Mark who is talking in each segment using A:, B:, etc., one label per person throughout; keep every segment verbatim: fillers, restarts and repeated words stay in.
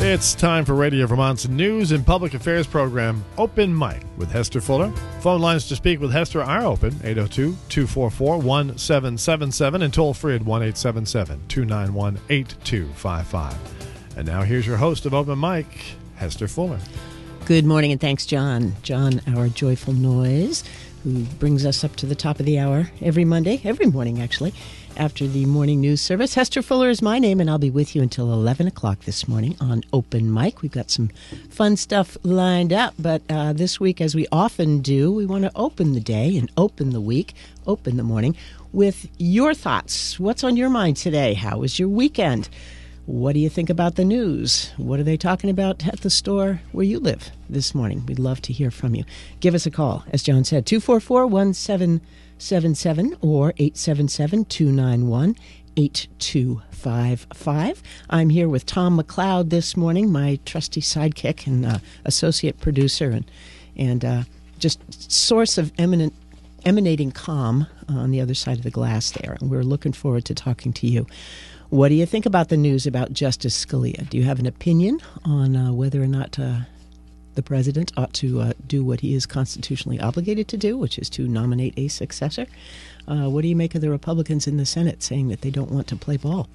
A: It's time for Radio Vermont's news and public affairs program, Open Mic, with Hester Fuller. Phone lines to speak with Hester are open, eight oh two, two four four, one seven seven seven, and toll free at one eight seven seven, two nine one, eight two five five. And now here's your host of Open Mic, Hester Fuller.
B: Good morning, and thanks, John. John, our joyful noise, who brings us up to the top of the hour every Monday, every morning, actually, after the morning news service. Hester Fuller is my name, and I'll be with you until eleven o'clock this morning on Open Mic. We've got some fun stuff lined up, but uh, this week, as we often do, we want to open the day and open the week, open the morning, with your thoughts. What's on your mind today? How was your weekend? What do you think about the news? What are they talking about at the store where you live this morning? We'd love to hear from you. Give us a call, as John said, two four four, one seven seven seven or eight seven seven, two nine one, eight two five five. I'm here with Tom McLeod this morning, my trusty sidekick and uh, associate producer and, and uh, just source of eminent, emanating calm on the other side of the glass there. And we're looking forward to talking to you. What do you think about the news about Justice Scalia? Do you have an opinion on uh, whether or not uh, the president ought to uh, do what he is constitutionally obligated to do, which is to nominate a successor? Uh, what do you make of the Republicans in the Senate saying that they don't want to play ball?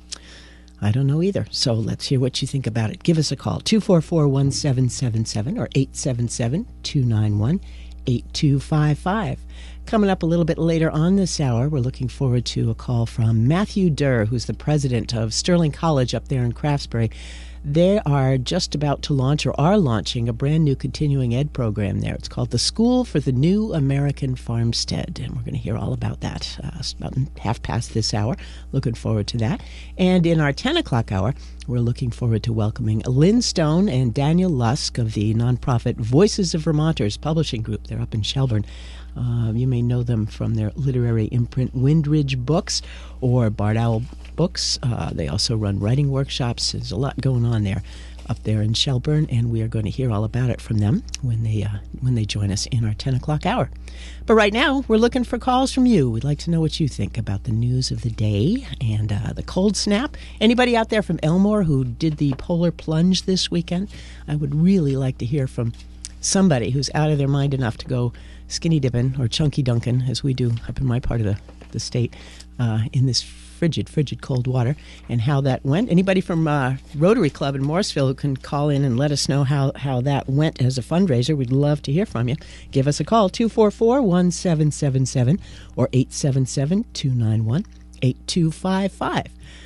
B: I don't know either. So let's hear what you think about it. Give us a call, two four four, one seven seven seven or eight seven seven, two nine one, eight two five five. Coming up a little bit later on this hour, we're looking forward to a call from Matthew Durr, who's the president of Sterling College up there in Craftsbury. They are just about to launch, or are launching, a brand new continuing ed program there. It's called the School for the New American Farmstead, and we're going to hear all about that uh, about half past this hour. Looking forward to that. And in our ten o'clock hour, we're looking forward to welcoming Lynn Stone and Daniel Lusk of the nonprofit Voices of Vermonters Publishing Group. They're up in Shelburne. Uh, you may know them from their literary imprint Windridge Books or Bard Owl Books. Uh, they also run writing workshops. There's a lot going on there up there in Shelburne, and we are going to hear all about it from them when they uh, when they join us in our ten o'clock hour. But right now, we're looking for calls from you. We'd like to know what you think about the news of the day and uh, the cold snap. Anybody out there from Elmore who did the polar plunge this weekend? I would really like to hear from somebody who's out of their mind enough to go skinny dipping or chunky dunking, as we do up in my part of the, the state, uh, in this frigid, frigid cold water, and how that went. Anybody from uh, Rotary Club in Morrisville who can call in and let us know how, how that went as a fundraiser, we'd love to hear from you. Give us a call, two four four, one seven seven seven or eight seven seven, two nine one, eight two five five.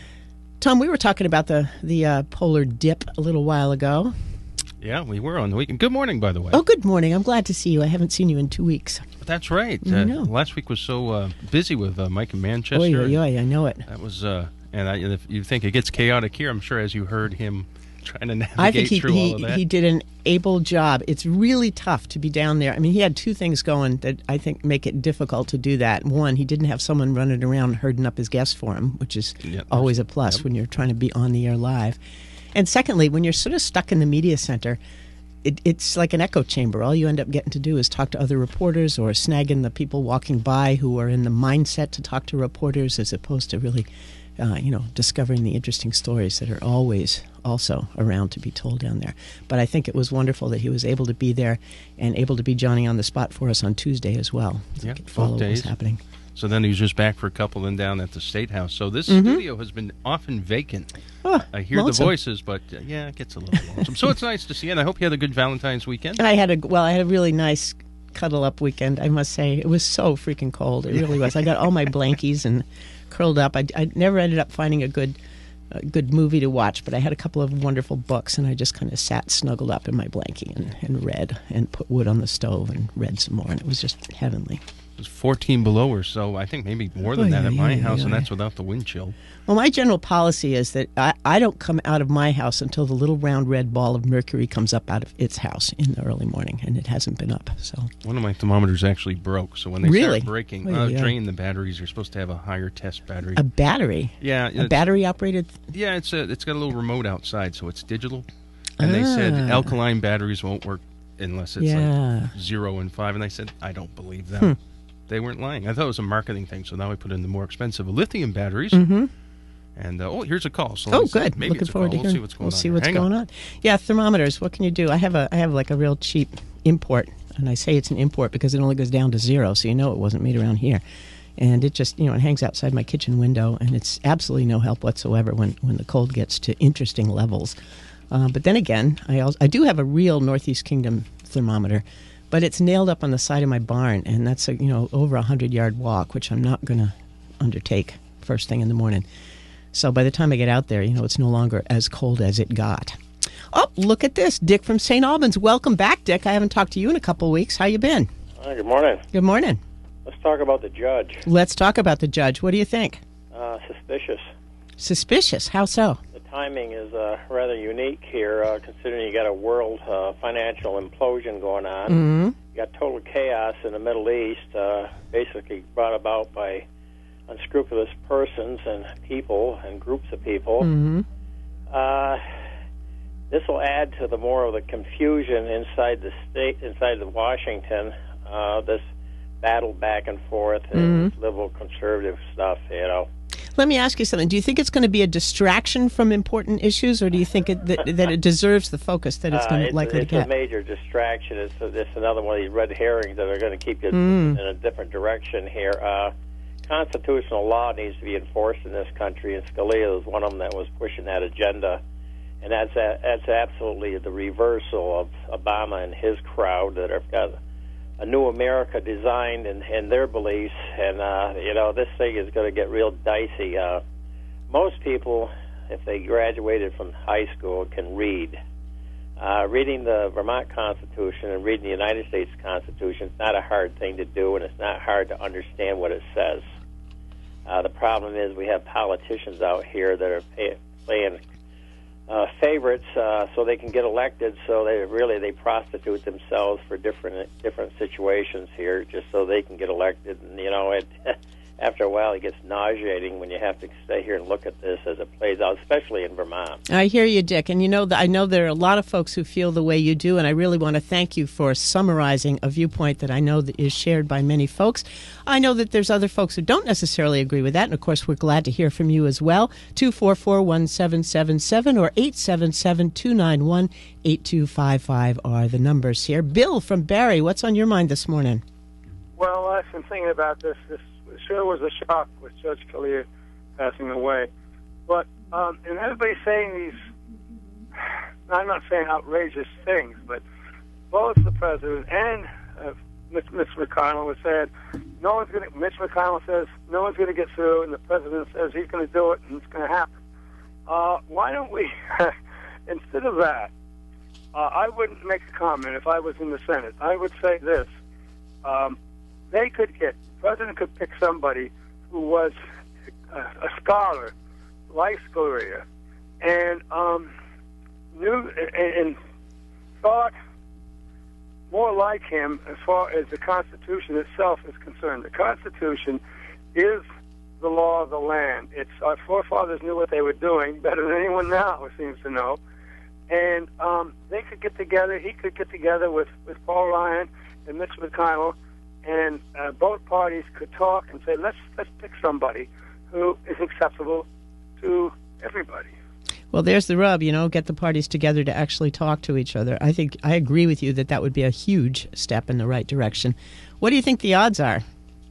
B: Tom, we were talking about the, the uh, polar dip a little while ago.
C: Yeah, we were on the weekend. Good morning, by the way.
B: Oh, good morning. I'm glad to see you. I haven't seen you in two weeks.
C: That's right.
B: I
C: Uh,
B: know.
C: last week was so uh, busy with uh, Mike in Manchester.
B: Oh, yeah, yeah, I know it.
C: That was, uh, and I, if you think it gets chaotic here, I'm sure as you heard him trying to navigate
B: I think he,
C: through
B: he,
C: all of that.
B: he did an able job. It's really tough to be down there. I mean, he had two things going that I think make it difficult to do that. One, he didn't have someone running around herding up his guests for him, which is
C: Yep,
B: always a plus
C: yep.
B: when you're trying to be on the air live. And secondly, when you're sort of stuck in the media center, It, it's like an echo chamber. All you end up getting to do is talk to other reporters or snagging the people walking by who are in the mindset to talk to reporters, as opposed to really, uh, you know, discovering the interesting stories that are always also around to be told down there. But I think it was wonderful that he was able to be there and able to be Johnny on the spot for us on Tuesday as well. So
C: Yeah,
B: we could follow
C: both
B: what was
C: days.
B: happening.
C: So then he was just back for a couple and down at the State House. So this
B: Mm-hmm.
C: studio has been often vacant.
B: Oh,
C: I hear
B: lonesome.
C: the voices, but uh, yeah, it gets a little lonesome. So it's nice to see you, and I hope you had a good Valentine's weekend.
B: I had a well, I had a really nice cuddle up weekend. I must say, it was so freaking cold. It really was. I got all my blankies and curled up. I, I never ended up finding a good, a good movie to watch, but I had a couple of wonderful books, and I just kind of sat snuggled up in my blankie and, and read and put wood on the stove and read some more, and it was just heavenly.
C: It was fourteen below or so. I think maybe more than
B: Oh,
C: that
B: yeah,
C: at my
B: yeah,
C: house,
B: yeah.
C: and that's without the wind chill.
B: Well, my general policy is that I, I don't come out of my house until the little round red ball of mercury comes up out of its house in the early morning, and it hasn't been up. So
C: One of my thermometers actually broke, so when they
B: Really?
C: start breaking,
B: Oh,
C: uh,
B: yeah.
C: drain the batteries. You're supposed to have a higher test battery.
B: a battery,
C: yeah,
B: a
C: it's-
B: battery operated.
C: Yeah, it's a, it's got a little remote outside, so it's digital. And they said
B: Ah.
C: alkaline batteries won't work unless it's
B: Yeah.
C: like zero and five. And I said, I don't believe them.
B: Hmm.
C: They weren't lying. I thought it was a marketing thing, so now we put in the more expensive lithium batteries.
B: Mm-hmm.
C: And uh, oh, here's a call. So
B: Oh,
C: let's see.
B: good.
C: Maybe
B: Looking
C: it's a
B: forward
C: call.
B: to
C: We'll
B: hearing.
C: see what's going
B: we'll
C: on.
B: see
C: here.
B: what's
C: Hang
B: going
C: on.
B: on. Yeah, thermometers. What can you do? I have a I have like a real cheap import, and I say it's an import because it only goes down to zero, so you know it wasn't made around here. And it just, you know, it hangs outside my kitchen window, and it's absolutely no help whatsoever when, when the cold gets to interesting levels. Uh, but then again, I also, I do have a real Northeast Kingdom thermometer, but it's nailed up on the side of my barn, and that's a, you know, over a hundred yard walk, which I'm not going to undertake first thing in the morning. So by the time I get out there, you know, it's no longer as cold as it got. Oh, look at this. Dick from Saint Albans. Welcome back, Dick. I haven't talked to you in a couple of weeks. How you been?
D: Hi, good morning.
B: Good morning.
D: Let's talk about the judge.
B: Let's talk about the judge. What do you think?
D: Uh, suspicious.
B: Suspicious? How so?
D: The timing is uh, rather unique here, uh, considering you got a world uh, financial implosion going on.
B: Mm-hmm.
D: You got total chaos in the Middle East, uh, basically brought about by unscrupulous persons and people and groups of people.
B: Mm-hmm.
D: Uh, this will add to the more of the confusion inside the state, inside the Washington. Uh, this battle back and forth and
B: Mm-hmm.
D: liberal conservative stuff, you know.
B: Let me ask you something. Do you think it's going to be a distraction from important issues, or do you think it, that, that it deserves the focus that it's
D: Uh,
B: going to
D: it's,
B: likely
D: it's
B: to get?
D: a major distraction. It's, a, it's another one of these red herrings that are going to keep you
B: Mm.
D: in a different direction here. Uh, constitutional law needs to be enforced in this country, and Scalia was one of them that was pushing that agenda. And that's a, that's absolutely the reversal of Obama and his crowd that have got a new America designed in, in their beliefs. And, uh, you know, this thing is going to get real dicey. Uh, most people, if they graduated from high school, can read. Uh, reading the Vermont Constitution and reading the United States Constitution is not a hard thing to do, and it's not hard to understand what it says. Uh, the problem is we have politicians out here that are pay, playing uh, favorites uh, so they can get elected. So they really they prostitute themselves for different different situations here, just so they can get elected. And you know, it after a while it gets nauseating when you have to stay here and look at this as it plays out, especially in Vermont.
B: I hear you, Dick, and you know I know there are a lot of folks who feel the way you do, and I really want to thank you for summarizing a viewpoint that I know that is shared by many folks. I know that there's other folks who don't necessarily agree with that, and of course we're glad to hear from you as well. two four four, one seven seven seven or eight seven seven, two nine one, eight two five five are the numbers here. Bill from Barrie, what's on your mind this morning?
E: Well, I've been thinking about this. This sure was a shock with Judge Scalia passing away. But, um, and everybody's saying these, I'm not saying outrageous things, but both the president and uh, Mitch, Mitch McConnell have said, no one's going to, Mitch McConnell says, no one's going to get through, and the president says he's going to do it, and it's going to happen. Uh, why don't we, instead of that, uh, I wouldn't make a comment if I was in the Senate. I would say this. Um, they could get, the president could pick somebody who was a, a scholar, like Scalia, and um, knew and, and thought more like him as far as the Constitution itself is concerned. The Constitution is the law of the land. It's our forefathers knew what they were doing better than anyone now seems to know, and um, they could get together. He could get together with, with Paul Ryan and Mitch McConnell, and uh, both parties could talk and say, let's let's pick somebody who is acceptable to everybody.
B: Well, there's the rub, you know, get the parties together to actually talk to each other. I think I agree with you that that would be a huge step in the right direction. What do you think the odds are?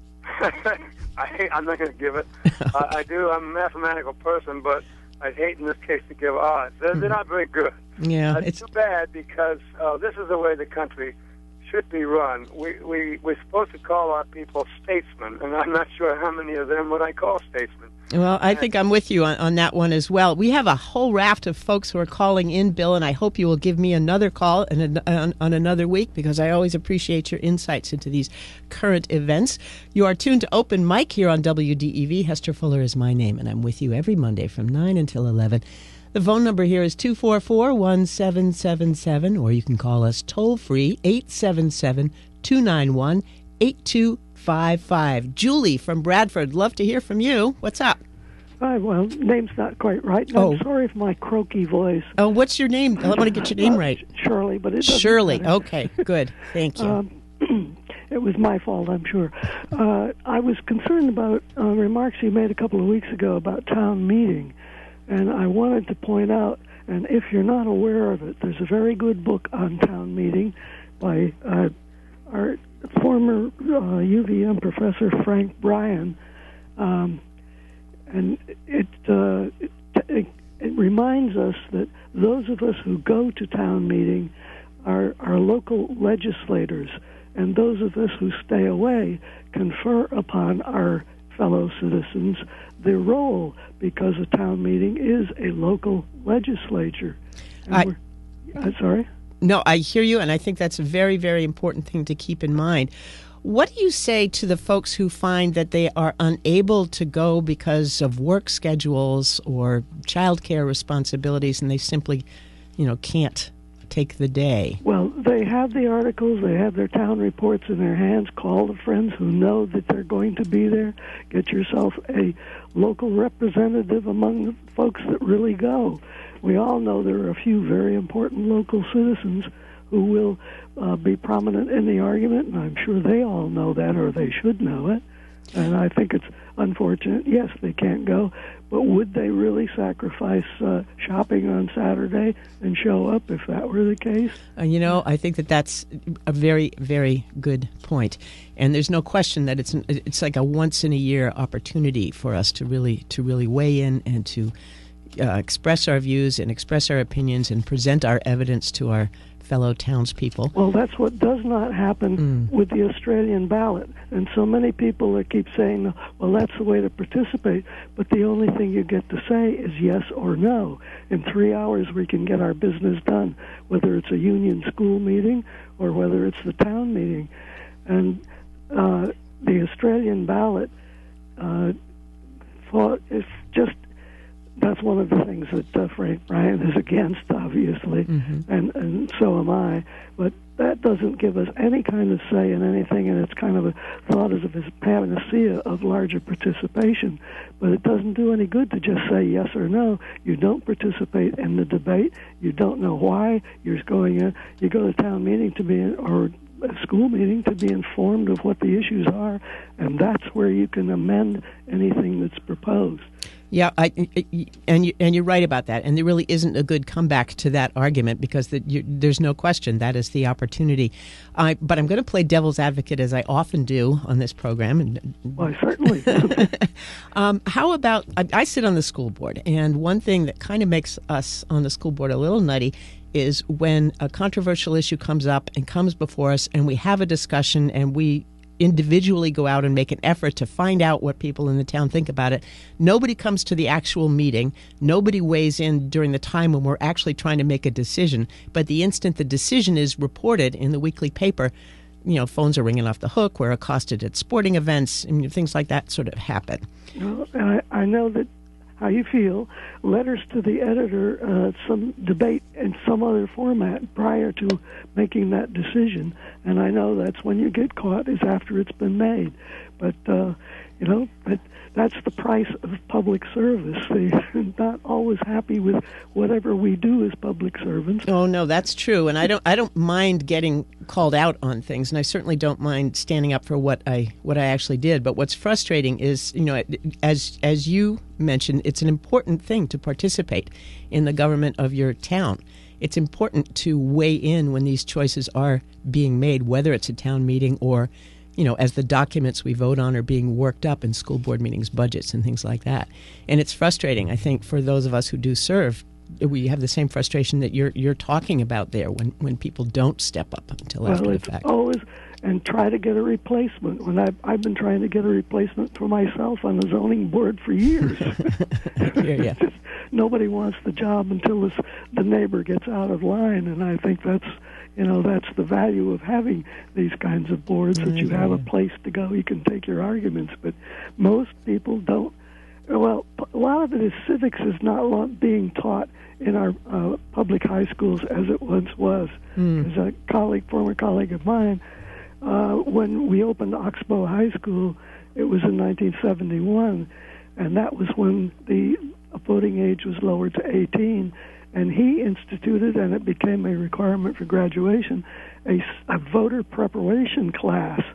E: I hate, I'm not going to give it. uh, I do. I'm a mathematical person, but I'd hate in this case to give odds. They're, they're not very good.
B: Yeah,
E: uh,
B: it's
E: too bad because uh, this is the way the country should be run. We, we, we're supposed to call our people statesmen, and I'm not sure how many of them would I call statesmen.
B: Well, I think I'm with you on, on that one as well. We have a whole raft of folks who are calling in, Bill, and I hope you will give me another call and on, on another week because I always appreciate your insights into these current events. You are tuned to Open Mic here on W D E V. Hester Fuller is my name, and I'm with you every Monday from nine until eleven. The phone number here is two four four, one seven seven seven, or you can call us toll-free, eight seven seven, two nine one, eight two five five. Julie from Bradford, love to hear from you. What's up?
F: Hi, well, name's not quite right. And
B: Oh.
F: I'm sorry for my croaky voice.
B: Oh, what's your name? I want to get your name
F: Uh,
B: right.
F: Shirley, but it doesn't
B: Shirley.
F: matter.
B: Okay, good. Thank you.
F: Um, it was my fault, I'm sure. Uh, I was concerned about uh, remarks you made a couple of weeks ago about town meeting, and I wanted to point out, and if you're not aware of it, there's a very good book on town meeting by uh, our former uh, U V M professor Frank Bryan, um, and it, uh, it, it it reminds us that those of us who go to town meeting are are local legislators, and those of us who stay away confer upon our fellow citizens their role, because a town meeting is a local legislature. And
B: I,
F: we're, I'm sorry?
B: No, I hear you, and I think that's a very, very important thing to keep in mind. What do you say to the folks who find that they are unable to go because of work schedules or childcare responsibilities, and they simply, you know, can't take the day?
F: Well, they have the articles, they have their town reports in their hands. Call the friends who know that they're going to be there. Get yourself a local representative among the folks that really go. We all know there are a few very important local citizens who will uh, be prominent in the argument, and I'm sure they all know that, or they should know it. And I think it's unfortunate. Yes, they can't go, but would they really sacrifice uh, shopping on Saturday and show up if that were the case?
B: Uh, you know, I think that that's a very, very good point. And there's no question that it's an, it's like a once in a year opportunity for us to really to really weigh in and to uh, express our views and express our opinions and present our evidence to our fellow townspeople.
F: Well, that's what does not happen
B: Mm.
F: with the Australian ballot. And so many people that keep saying, well, that's the way to participate, but the only thing you get to say is yes or no. In three hours we can get our business done, whether it's a union school meeting or whether it's the town meeting. And uh, the Australian ballot, uh, for, it's just that's one of the things that uh, Frank Bryan is against, obviously,
B: Mm-hmm.
F: and, and so am I. But that doesn't give us any kind of say in anything, and it's kind of a thought as if it's panacea of larger participation. But it doesn't do any good to just say yes or no. You don't participate in the debate. You don't know why. You're going in. You go to town meeting to be, in, or a school meeting to be informed of what the issues are, and that's where you can amend anything that's proposed.
B: Yeah, I, and you, and you're right about that. And there really isn't a good comeback to that argument, because the, you, there's no question that is the opportunity. I, but I'm going to play devil's advocate, as I often do on this program. And
F: Why, certainly.
B: um, how about I, I sit on the school board, and one thing that kind of makes us on the school board a little nutty is when a controversial issue comes up and comes before us, and we have a discussion, and we individually go out and make an effort to find out what people in the town think about it. Nobody comes to the actual meeting. Nobody weighs in during the time when we're actually trying to make a decision. But the instant the decision is reported in the weekly paper, you know, phones are ringing off the hook. We're accosted at sporting events. I mean, things like that sort of happen.
F: Well, I, I know that how you feel. Letters to the editor, uh, some debate in some other format prior to making that decision. And I know that's when you get caught, is after it's been made. But, uh, you know, that, that's the price of public service. They're not always happy with whatever we do as public servants.
B: Oh no, that's true, and I don't. I don't mind getting called out on things, and I certainly don't mind standing up for what I what I actually did. But what's frustrating is, you know, as as you mentioned, it's an important thing to participate in the government of your town. It's important to weigh in when these choices are being made, whether it's a town meeting or, you know, as the documents we vote on are being worked up in school board meetings, budgets, and things like that. And it's frustrating, I think, for those of us who do serve. We have the same frustration that you're you're talking about there when, when people don't step up until
F: Well,
B: after the
F: it's
B: fact.
F: always, and try to get a replacement. When I've, I've been trying to get a replacement for myself on the zoning board for years.
B: Hear ya.
F: Just, nobody wants the job until this, the neighbor gets out of line, and I think that's, you know, that's the value of having these kinds of boards, that you have a place to go, you can take your arguments. But most people don't. Well, a lot of it is civics is not being taught in our uh, public high schools as it once was.
B: Mm.
F: As a colleague, former colleague of mine, uh, when we opened Oxbow High School, it was in nineteen seventy-one, and that was when the voting age was lowered to eighteen, and he instituted, and it became a requirement for graduation, a, a voter preparation class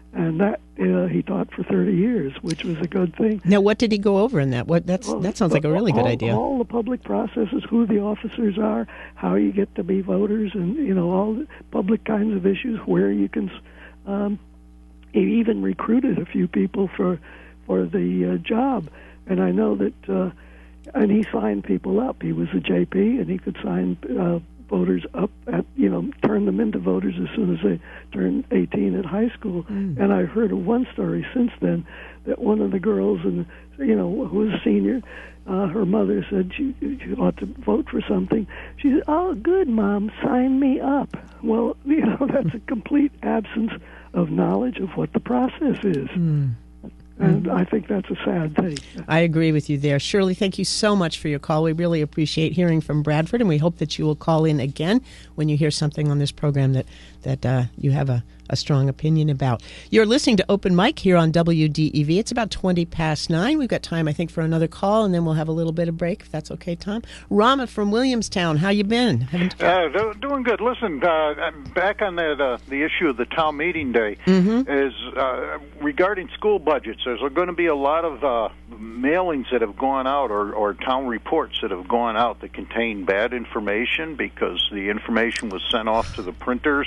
F: And that uh, he taught for thirty years, which was a good thing.
B: Now, what did he go over in that? What that's
F: Well,
B: that sounds like a really
F: all,
B: good idea.
F: All the public processes, who the officers are, how you get to be voters, and you know all the public kinds of issues where you can. Um, he even recruited a few people for for the uh, job, and I know that. Uh, and he signed people up. He was a J P, and he could sign uh, voters up at you know turn them into voters as soon as they turned eighteen at high school. Mm. And I heard of one story since then that one of the girls, and you know, who was a senior, uh, her mother said she, she ought to vote for something. She said, "Oh, good, Mom, sign me up." Well, you know, that's a complete absence of knowledge of what the process is. Mm. And I think that's a sad thing.
B: I agree with you there. Shirley, thank you so much for your call. We really appreciate hearing from Bradford, and we hope that you will call in again when you hear something on this program that, that uh, you have a, a strong opinion about. You're listening to Open Mic here on W D E V. It's about twenty past nine. We've got time, I think, for another call, and then we'll have a little bit of break, if that's okay, Tom. Rama from Williamstown, how you been? Haven't...
G: Uh, do, doing good. Listen, uh, back on that, uh, the issue of the town meeting day
B: mm-hmm.
G: is uh, regarding school budgets. There's going to be a lot of uh, mailings that have gone out or, or town reports that have gone out that contain bad information because the information was sent off to the printers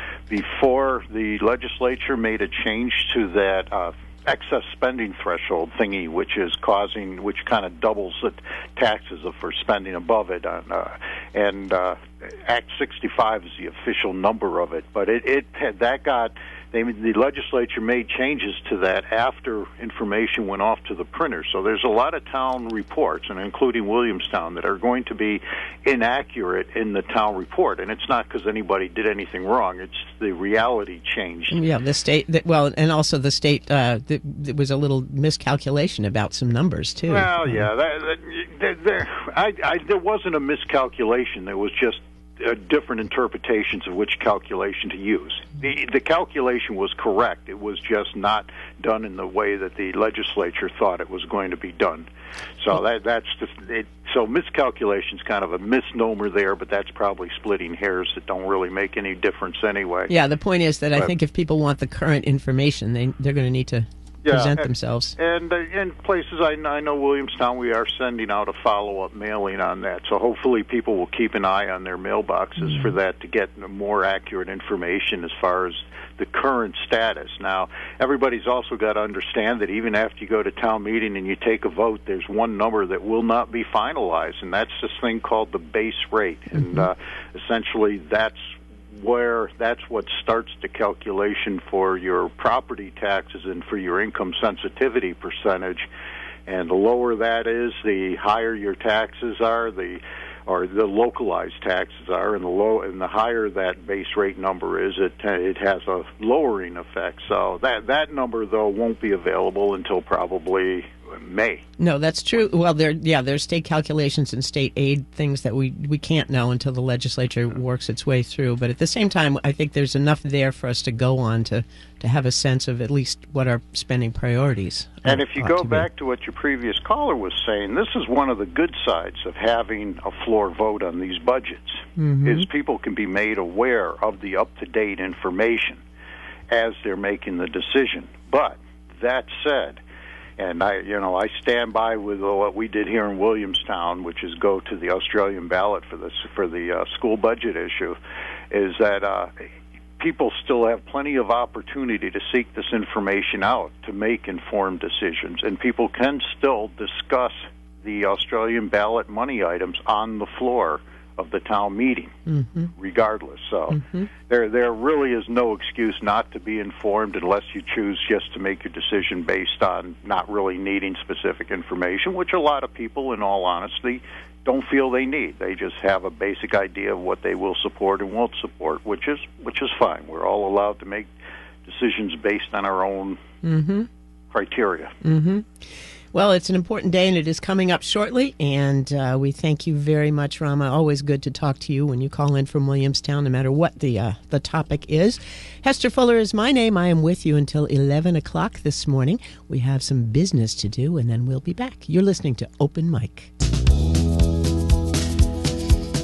G: before the legislature made a change to that uh, excess spending threshold thingy, which is causing, which kind of doubles the taxes for spending above it. On, uh, and uh, Act sixty-five is the official number of it, but it, it had, that got. They, the legislature made changes to that after information went off to the printer. So there's a lot of town reports, and including Williamstown, that are going to be inaccurate in the town report. And it's not because anybody did anything wrong. It's the reality changed.
B: Yeah, the state, the, well, and also the state, uh, the, there was a little miscalculation about some numbers, too.
G: Well, yeah, that, that, there, there, I, I, there wasn't a miscalculation. There was just Uh, different interpretations of which calculation to use. The, the calculation was correct. It was just not done in the way that the legislature thought it was going to be done. So that that's just, it, so miscalculation is kind of a misnomer there, but that's probably splitting hairs that don't really make any difference anyway.
B: Yeah, the point is that
G: but,
B: I think if people want the current information, they they're going to need to
G: yeah,
B: present
G: and,
B: themselves.
G: And uh, in places, I, I know Williamstown, we are sending out a follow-up mailing on that. So hopefully people will keep an eye on their mailboxes mm-hmm. for that to get more accurate information as far as the current status. Now, everybody's also got to understand that even after you go to town meeting and you take a vote, there's one number that will not be finalized, and that's this thing called the base rate. Mm-hmm. And uh, essentially that's where that's what starts the calculation for your property taxes and for your income sensitivity percentage. And the lower that is, the higher your taxes are, the or the localized taxes are, and the low and the higher that base rate number is, it it has a lowering effect. So that that number though won't be available until probably May.
B: No, that's true. Well, there, yeah, there's state calculations and state aid things that we, we can't know until the legislature works its way through. But at the same time, I think there's enough there for us to go on to, to have a sense of at least what our spending priorities are.
G: And if you go to back to what your previous caller was saying, this is one of the good sides of having a floor vote on these budgets, mm-hmm. is people can be made aware of the up-to-date information as they're making the decision. But that said, and I, you know, I stand by with what we did here in Williamstown, which is go to the Australian ballot for this for the uh, school budget issue. Is that uh, people still have plenty of opportunity to seek this information out to make informed decisions, and people can still discuss the Australian ballot money items on the floor of the town meeting, mm-hmm. regardless. So mm-hmm. there there really is no excuse not to be informed unless you choose just to make your decision based on not really needing specific information, which a lot of people, in all honesty, don't feel they need. They just have a basic idea of what they will support and won't support, which is which is fine. We're all allowed to make decisions based on our own mm-hmm. criteria.
B: Mm-hmm. Well, it's an important day, and it is coming up shortly, and uh, we thank you very much, Rama. Always good to talk to you when you call in from Williamstown, no matter what the uh, the topic is. Hester Fuller is my name. I am with you until eleven o'clock this morning. We have some business to do, and then we'll be back. You're listening to Open Mic.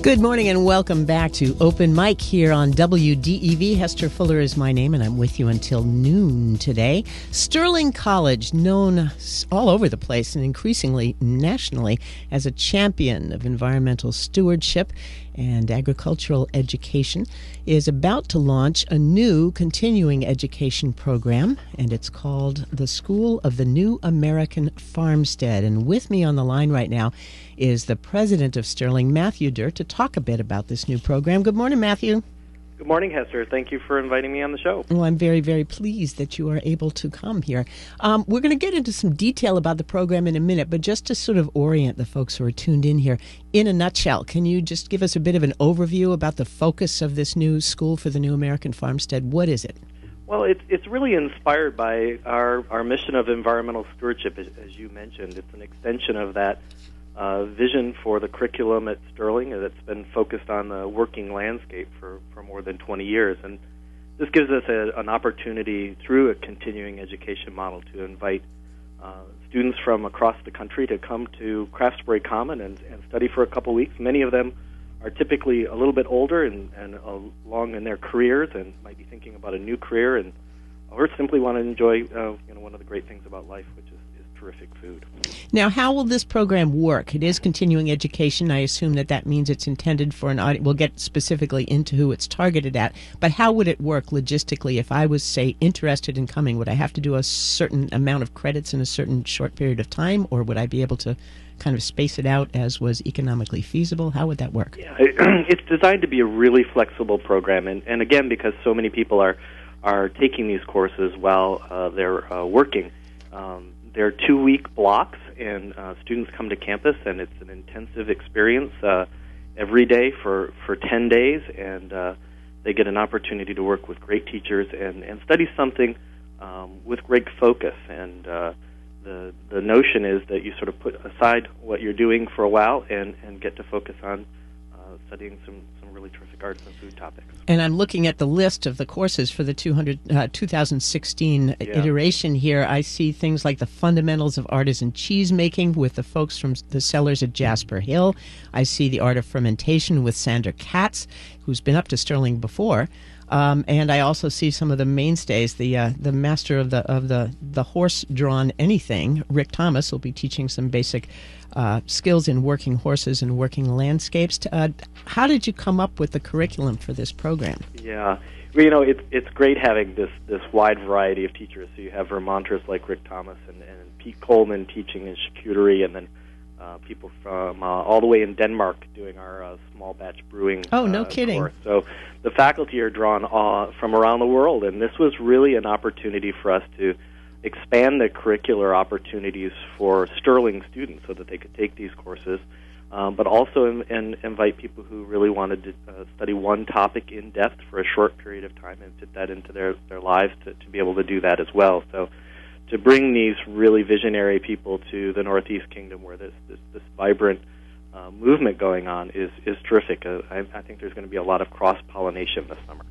B: Good morning and welcome back to Open Mic here on W D E V. Hester Fuller is my name, and I'm with you until noon today. Sterling College, known all over the place and increasingly nationally as a champion of environmental stewardship and agricultural education, is about to launch a new continuing education program, and it's called the School of the New American Farmstead. And with me on the line right now is the president of Sterling, Matthew Durr, to talk a bit about this new program. Good morning, Matthew.
H: Good morning, Hester. Thank you for inviting me on the show.
B: Well, I'm very, very pleased that you are able to come here. Um, we're going to get into some detail about the program in a minute, but just to sort of orient the folks who are tuned in here, in a nutshell, can you just give us a bit of an overview about the focus of this new School for the New American Farmstead? What is it?
H: Well, it's it's really inspired by our, our mission of environmental stewardship, as, as you mentioned. It's an extension of that uh, vision for the curriculum at Sterling that's been focused on the working landscape for, for more than twenty years. And this gives us a, an opportunity through a continuing education model to invite uh, students from across the country to come to Craftsbury Common and, and study for a couple weeks. Many of them are typically a little bit older and, and uh, long in their careers and might be thinking about a new career, and or simply want to enjoy uh, you know, one of the great things about life, which is, is terrific food.
B: Now, how will this program work? It is continuing education. I assume that that means it's intended for an audience. We'll get specifically into who it's targeted at, but how would it work logistically? If I was, say, interested in coming, would I have to do a certain amount of credits in a certain short period of time, or would I be able to kind of space it out as was economically feasible? How would that work?
H: Yeah, it's designed to be a really flexible program, and, and again, because so many people are are taking these courses while uh, they're uh, working. Um, they're two-week blocks, and uh, students come to campus, and it's an intensive experience uh, every day for, for ten days, and uh, they get an opportunity to work with great teachers and, and study something um, with great focus. And uh, the the notion is that you sort of put aside what you're doing for a while and, and get to focus on uh, studying some, some really terrific arts and food topics.
B: And I'm looking at the list of the courses for the two hundred, uh, two thousand sixteen
H: Yeah.
B: iteration here. I see things like the fundamentals of artisan cheese making with the folks from the cellars at Jasper Hill. I see the art of fermentation with Sandra Katz, who's been up to Sterling before. Um, and I also see some of the mainstays. The uh, the master of the of the the horse-drawn anything, Rick Thomas, will be teaching some basic uh, skills in working horses and working landscapes. Uh, how did you come up with the curriculum for this program?
H: Yeah, well, you know, it's it's great having this this wide variety of teachers. So you have Vermonters like Rick Thomas and, and Pete Coleman teaching in charcuterie, and then uh, people from uh, all the way in Denmark doing our uh, small batch brewing.
B: Oh, no
H: uh,
B: kidding!
H: Course. So the faculty are drawn uh, from around the world, and this was really an opportunity for us to expand the curricular opportunities for Sterling students so that they could take these courses, um, but also in, in, invite people who really wanted to uh, study one topic in depth for a short period of time and fit that into their, their lives to, to be able to do that as well. So to bring these really visionary people to the Northeast Kingdom where there's this, this vibrant uh, movement going on is, is terrific. Uh, I, I think there's going to be a lot of cross-pollination this summer.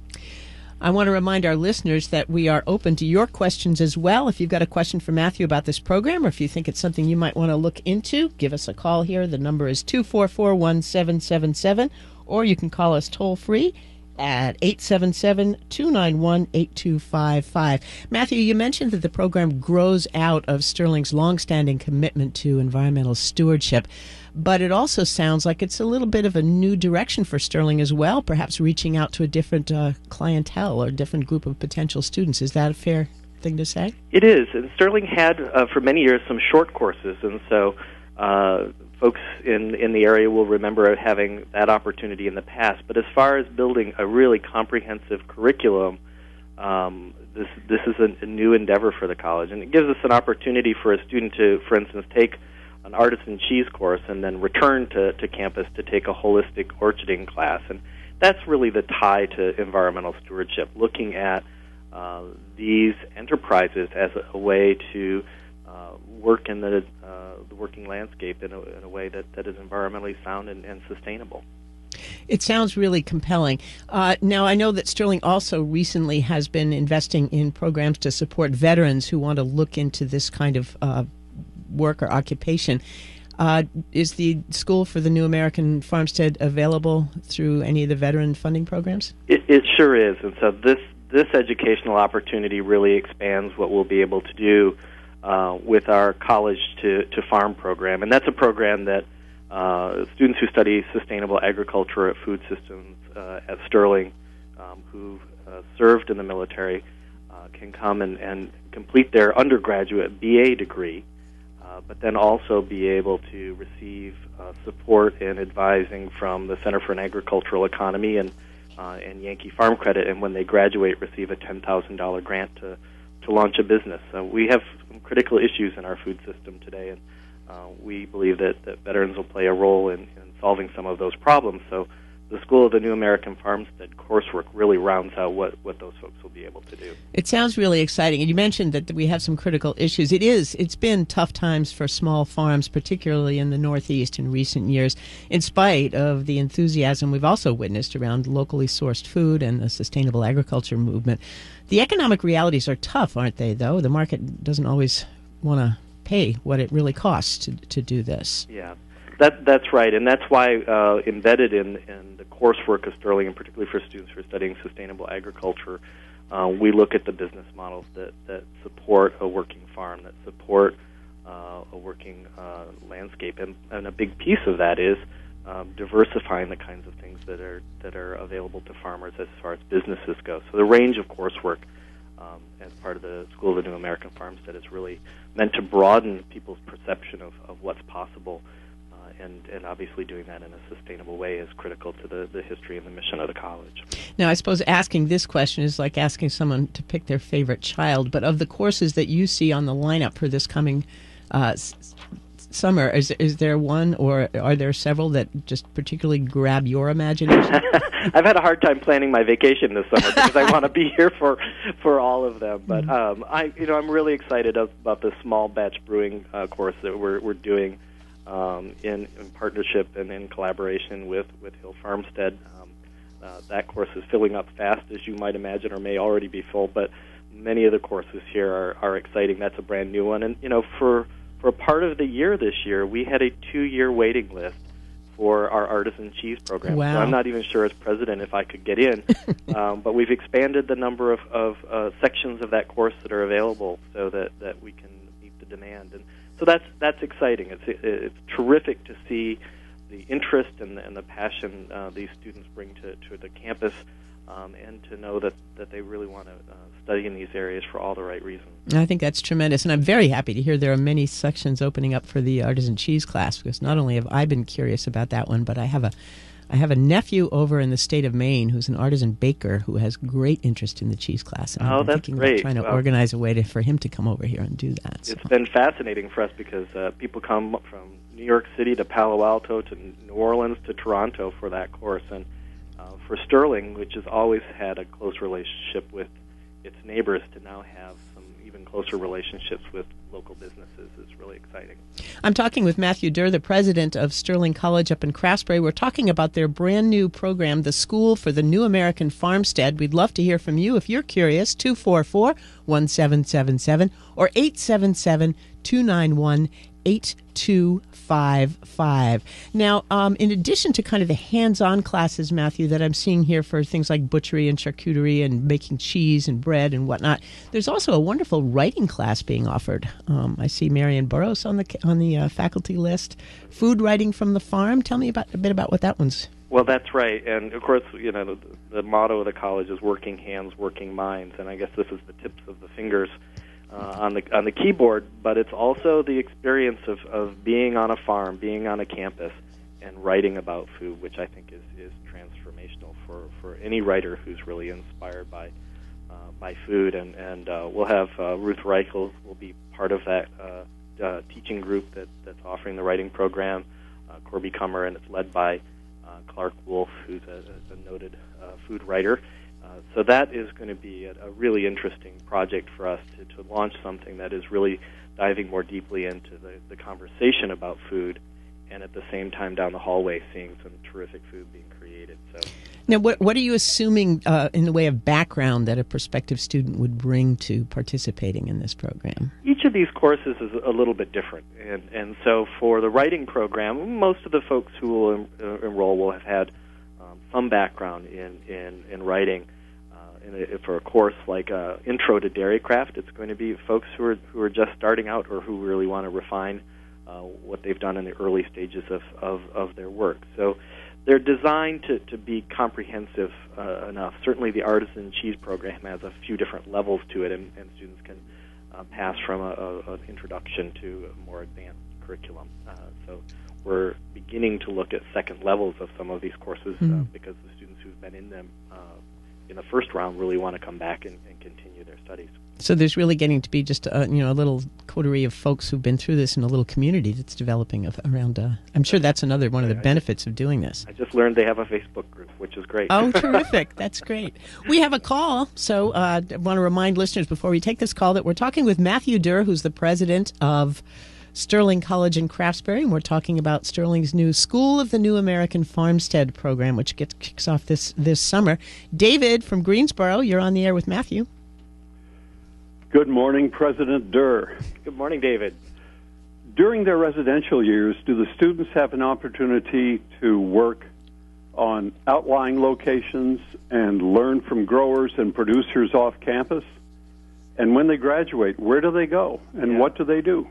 B: I want to remind our listeners that we are open to your questions as well. If you've got a question for Matthew about this program, or if you think it's something you might want to look into, give us a call here. The number is two four four, one seven seven seven, or you can call us toll-free at eight seven seven, two nine one, eight two five five. Matthew, you mentioned that the program grows out of Sterling's longstanding commitment to environmental stewardship, but it also sounds like it's a little bit of a new direction for Sterling as well, perhaps reaching out to a different uh, clientele or different group of potential students. Is that a fair thing to say?
H: It is. And Sterling had, uh, for many years, some short courses, and so uh, folks in in the area will remember having that opportunity in the past. But as far as building a really comprehensive curriculum, um, this this is a, a new endeavor for the college, and it gives us an opportunity for a student to, for instance, take an artisan cheese course and then return to, to campus to take a holistic orcharding class. And that's really the tie to environmental stewardship, looking at uh, these enterprises as a, a way to uh, work in the, uh, the working landscape in a, in a way that, that is environmentally sound and, and sustainable.
B: It sounds really compelling. Uh, now, I know that Sterling also recently has been investing in programs to support veterans who want to look into this kind of uh, work or occupation. Uh, is the School for the New American Farmstead available through any of the veteran funding programs?
H: It, it sure is, and so this this educational opportunity really expands what we'll be able to do uh, with our College to, to Farm program, and that's a program that uh, students who study sustainable agriculture at Food Systems uh, at Sterling, um, who uh, served in the military, uh, can come and, and complete their undergraduate B A degree, uh, but then also be able to receive uh, support and advising from the Center for an Agricultural Economy and uh, and Yankee Farm Credit, and when they graduate, receive a ten thousand dollars grant to, to launch a business. So we have some critical issues in our food system today, and uh, we believe that, that veterans will play a role in, in solving some of those problems. So the School of the New American Farmstead coursework really rounds out what, what those folks will be able to do.
B: It sounds really exciting. And you mentioned that we have some critical issues. It is. It's been tough times for small farms, particularly in the Northeast in recent years, in spite of the enthusiasm we've also witnessed around locally sourced food and the sustainable agriculture movement. The economic realities are tough, aren't they, though? The market doesn't always want to pay what it really costs to, to do this.
H: Yeah. That, that's right, and that's why uh, embedded in, in the coursework of Sterling, and particularly for students who are studying sustainable agriculture, uh, we look at the business models that, that support a working farm, that support uh, a working uh, landscape, and, and a big piece of that is um, diversifying the kinds of things that are that are available to farmers as far as businesses go. So the range of coursework um, as part of the School of the New American Farmstead is really meant to broaden people's perception of, of what's possible. And, and obviously doing that in a sustainable way is critical to the, the history and the mission of the college.
B: Now, I suppose asking this question is like asking someone to pick their favorite child, but of the courses that you see on the lineup for this coming uh, s- summer, is, is there one or are there several that just particularly grab your imagination?
H: I've had a hard time planning my vacation this summer because I want to be here for, for all of them. But um, I, you know, I'm really excited about the small batch brewing uh, course that we're, we're doing Um, in, in partnership and in collaboration with, with Hill Farmstead. Um, uh, that course is filling up fast, as you might imagine, or may already be full, but many of the courses here are, are exciting. That's a brand new one. And, you know, for, for a part of the year this year, we had a two-year waiting list for our artisan cheese program.
B: Wow.
H: So I'm not even sure as president if I could get in, um, but we've expanded the number of, of uh, sections of that course that are available so that, that we can meet the demand. And so that's that's exciting. It's it's terrific to see the interest and the, and the passion uh, these students bring to, to the campus, um, and to know that, that they really want to uh, study in these areas for all the right reasons.
B: I think that's tremendous, and I'm very happy to hear there are many sections opening up for the artisan cheese class, because not only have I been curious about that one, but I have a I have a nephew over in the state of Maine who's an artisan baker who has great interest in the cheese class. And
H: oh,
B: I'm
H: that's
B: thinking
H: great.
B: about trying to
H: well,
B: organize a way to, for him to come over here and do that.
H: It's
B: so.
H: been fascinating for us because uh, people come from New York City to Palo Alto to New Orleans to Toronto for that course. And uh, for Sterling, which has always had a close relationship with its neighbors, to now have some even closer relationships with local businesses is really exciting.
B: I'm talking with Matthew Durr, the president of Sterling College up in Craftsbury. We're talking about their brand new program, the School for the New American Farmstead. We'd love to hear from you if you're curious. two four four, one seven seven seven or eight seven seven, two nine one, eight two five five. Now, um, in addition to kind of the hands-on classes, Matthew, that I'm seeing here for things like butchery and charcuterie and making cheese and bread and whatnot, there's also a wonderful writing class being offered. Um, I see Marion Burrows on the on the uh, faculty list. Food writing from the farm. Tell me about a bit about what that one's.
H: Well, that's right, and of course, you know, the, the motto of the college is "working hands, working minds," and I guess this is the tips of the fingers Uh, on the on the keyboard, but it's also the experience of, of being on a farm, being on a campus, and writing about food, which I think is, is transformational for, for any writer who's really inspired by uh, by food. And and uh, we'll have uh, Ruth Reichel will be part of that uh, uh, teaching group that, that's offering the writing program. Uh, Corby Kummer, and it's led by uh, Clark Wolf, who's a, a noted uh, food writer. Uh, so that is going to be a, a really interesting project for us to, to launch something that is really diving more deeply into the, the conversation about food and at the same time down the hallway seeing some terrific food being created. So.
B: Now, what what are you assuming uh, in the way of background that a prospective student would bring to participating in this program?
H: Each of these courses is a little bit different, and and so for the writing program, most of the folks who will en- uh, enroll will have had um, some background in in, in writing. Uh, in a, for a course like uh, Intro to Dairycraft, it's going to be folks who are who are just starting out or who really want to refine uh, what they've done in the early stages of, of, of their work. So. They're designed to, to be comprehensive uh, enough. Certainly the Artisan Cheese program has a few different levels to it, and, and students can uh, pass from a, a, an introduction to a more advanced curriculum. Uh, so we're beginning to look at second levels of some of these courses mm-hmm. uh, because the students who've been in them uh, in the first round really want to come back and, and continue their studies.
B: So there's really getting to be just a, you know, a little coterie of folks who've been through this in a little community that's developing of, around. Uh, I'm sure that's another one of the benefits of doing this.
H: I just learned they have a Facebook group, which is great.
B: Oh, terrific. That's great. We have a call, so uh, I want to remind listeners before we take this call that we're talking with Matthew Durr, who's the president of Sterling College in Craftsbury, and we're talking about Sterling's new School of the New American Farmstead program, which gets kicks off this, this summer. David from Greensboro, you're on the air with Matthew.
I: Good morning, President Durr.
H: Good morning, David.
I: During their residential years, do the students have an opportunity to work on outlying locations and learn from growers and producers off campus? And when they graduate, where do they go and
H: yeah.
I: what do they do?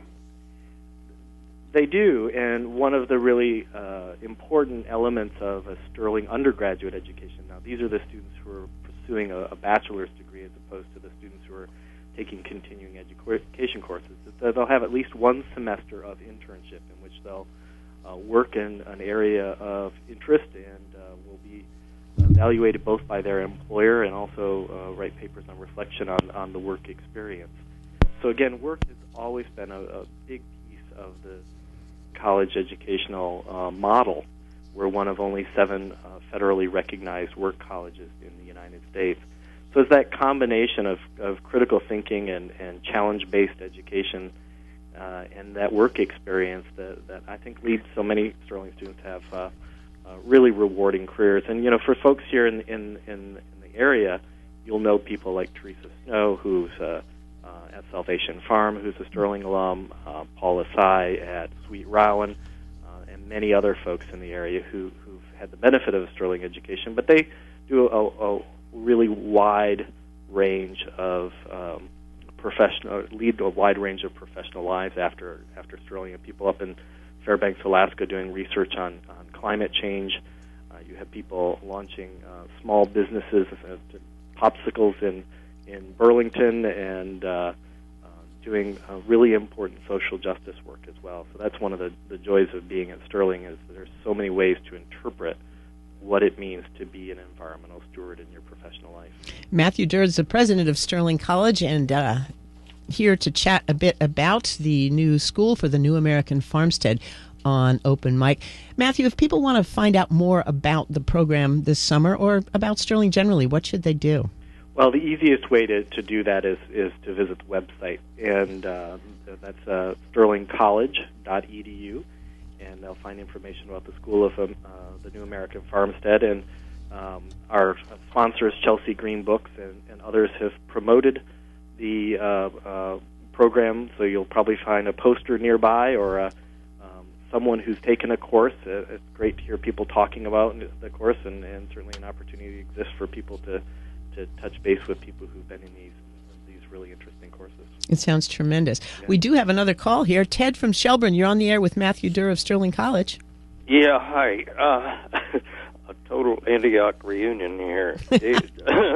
H: They do, and one of the really uh, important elements of a Sterling undergraduate education, now these are the students who are pursuing a, a bachelor's degree as opposed to the students who are taking continuing education courses, is that they'll have at least one semester of internship in which they'll uh, work in an area of interest and uh, will be evaluated both by their employer and also uh, write papers on reflection on, on the work experience. So again, work has always been a, a big piece of the college educational uh, model. We're one of only seven uh, federally recognized work colleges in the United States. So it's that combination of, of critical thinking and, and challenge-based education uh, and that work experience that, that I think leads so many Sterling students to have uh, uh, really rewarding careers. And, you know, for folks here in, in, in, in the area, you'll know people like Teresa Snow, who's uh, uh, at Salvation Farm, who's a Sterling alum, uh, Paul Asai at Sweet Rowan, uh, and many other folks in the area who, who've had the benefit of a Sterling education. But they do a, a really wide range of um, professional, lead a wide range of professional lives after after Sterling. And people up in Fairbanks, Alaska, doing research on, on climate change. Uh, you have people launching uh, small businesses, uh, popsicles in in Burlington, and uh, uh, doing uh, really important social justice work as well. So that's one of the, the joys of being at Sterling, is there's so many ways to interpret what it means to be an environmental steward in your professional life.
B: Matthew Durr is the president of Sterling College, and uh, here to chat a bit about the new School for the New American Farmstead on Open Mic. Matthew, if people want to find out more about the program this summer or about Sterling generally, what should they do?
H: Well, the easiest way to, to do that is, is to visit the website, and uh, that's uh, sterling college dot e d u. And they'll find information about the School of um, uh, the New American Farmstead. And um, our sponsors, Chelsea Green Books, and, and others have promoted the uh, uh, program, so you'll probably find a poster nearby or a, um, someone who's taken a course. Uh, it's great to hear people talking about the course, and, and certainly an opportunity exists for people to, to touch base with people who've been in these these really interesting courses.
B: It sounds tremendous.
H: Yeah.
B: We do have another call here. Ted from Shelburne, you're on the air with Matthew Durr of Sterling College.
J: Yeah, hi. Uh, a total Antioch reunion here. David,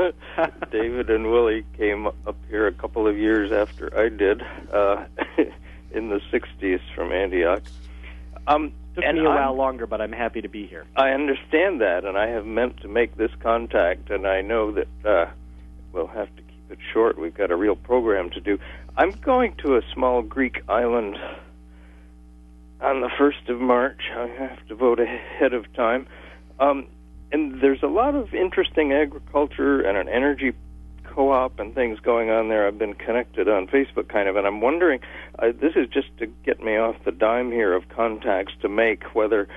J: David and Willie came up here a couple of years after I did, uh, in the sixties from Antioch. Um,
H: Took
J: and
H: me a
J: I'm,
H: while longer, but I'm happy to be here.
J: I understand that, and I have meant to make this contact, and I know that uh, we'll have to keep it short. We've got a real program to do. I'm going to a small Greek island on the first of March. I have to vote ahead of time. Um, and there's a lot of interesting agriculture and an energy co-op and things going on there. I've been connected on Facebook, kind of, and I'm wondering, uh, this is just to get me off the dime here of contacts to make, whether,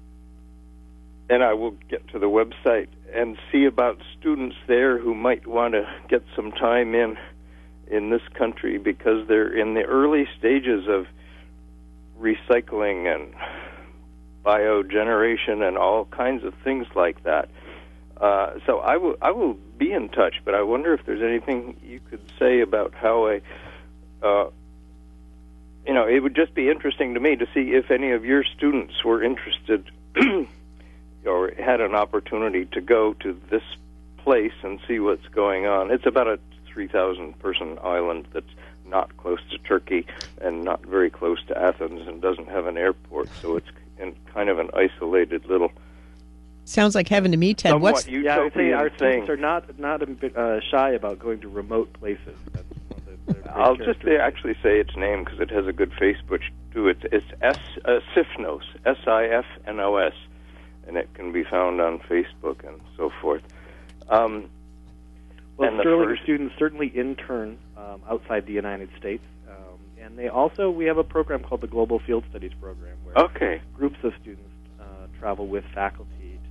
J: and I will get to the website and see about students there who might want to get some time in in this country, because they're in the early stages of recycling and biogeneration and all kinds of things like that. Uh, so I will I will be in touch, but I wonder if there's anything you could say about how a, uh, you know, it would just be interesting to me to see if any of your students were interested or had an opportunity to go to this place and see what's going on. It's about a three thousand person island that's not close to Turkey and not very close to Athens and doesn't have an airport, so it's in kind of an isolated little...
B: Sounds like heaven to me, Ted. What's
H: yeah, I would say our students are not not a bit uh, shy about going to remote places. That's one of the,
J: I'll just actually say its name because it has a good Facebook to it. It's S uh, Sifnos, S I F N O S, and it can be found on Facebook and so forth. Um,
H: well,
J: and
H: Sterling
J: first...
H: students certainly intern um, outside the United States, um, and they also we have a program called the Global Field Studies Program, where
J: okay.
H: groups of students uh, travel with faculty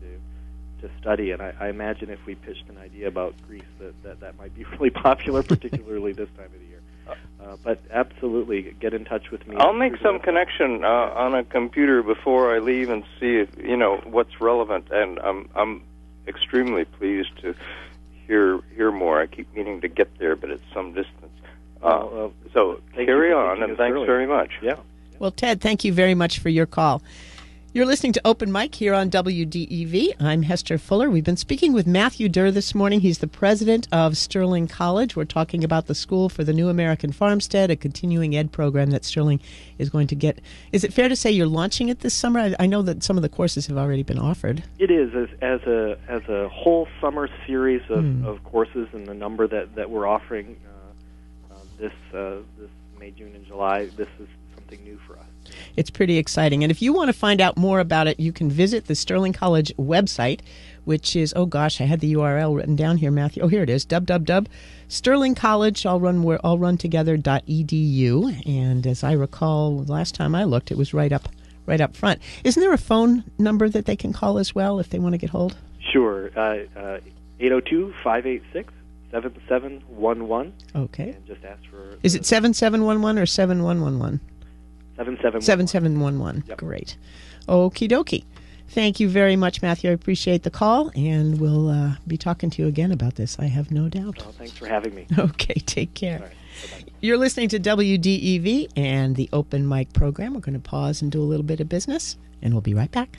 H: to study, and I, I imagine if we pitched an idea about Greece, that that, that might be really popular, particularly this time of the year. Uh, but absolutely, get in touch with me.
J: I'll make some connection uh, on a computer before I leave and see if, you know, what's relevant, and I'm I'm extremely pleased to hear hear more. I keep meaning to get there, but it's some distance. Uh,
H: well, uh,
J: so carry on, and thanks
H: early.
J: very much.
H: Yeah.
B: Well, Ted, thank you very much for your call. You're listening to Open Mic here on W D E V. I'm Hester Fuller. We've been speaking with Matthew Durr this morning. He's the president of Sterling College. We're talking about the School for the New American Farmstead, a continuing ed program that Sterling is going to get. Is it fair to say you're launching it this summer? I, I know that some of the courses have already been offered.
H: It is, as, as a as a whole summer series of, mm. of courses, and the number that, that we're offering uh, uh, this uh, this May, June, and July. This is something new for us.
B: It's pretty exciting. And if you want to find out more about it, you can visit the Sterling College website, which is, oh gosh, I had the U R L written down here, Matthew. Oh, here it is, w w w dot sterling college, all run, all run together, dot e d u. And as I recall, last time I looked, it was right up right up front. Isn't there a phone number that they can call as well if they want to get hold?
H: Sure. Uh, uh, eight oh two, five eight six, seven seven one one.
B: Okay.
H: And just ask for...
B: Is it seven seven one one or seven one one one?
H: seven seven one one.
B: seven seven one one.
H: Yep.
B: Great. Okie dokie. Thank you very much, Matthew. I appreciate the call, and we'll uh, be talking to you again about this, I have no doubt.
H: Well, thanks for having me.
B: Okay, take care.
H: All right. Bye-bye. You're
B: listening to W D E V and the Open Mic program. We're going to pause and do a little bit of business, and we'll be right back.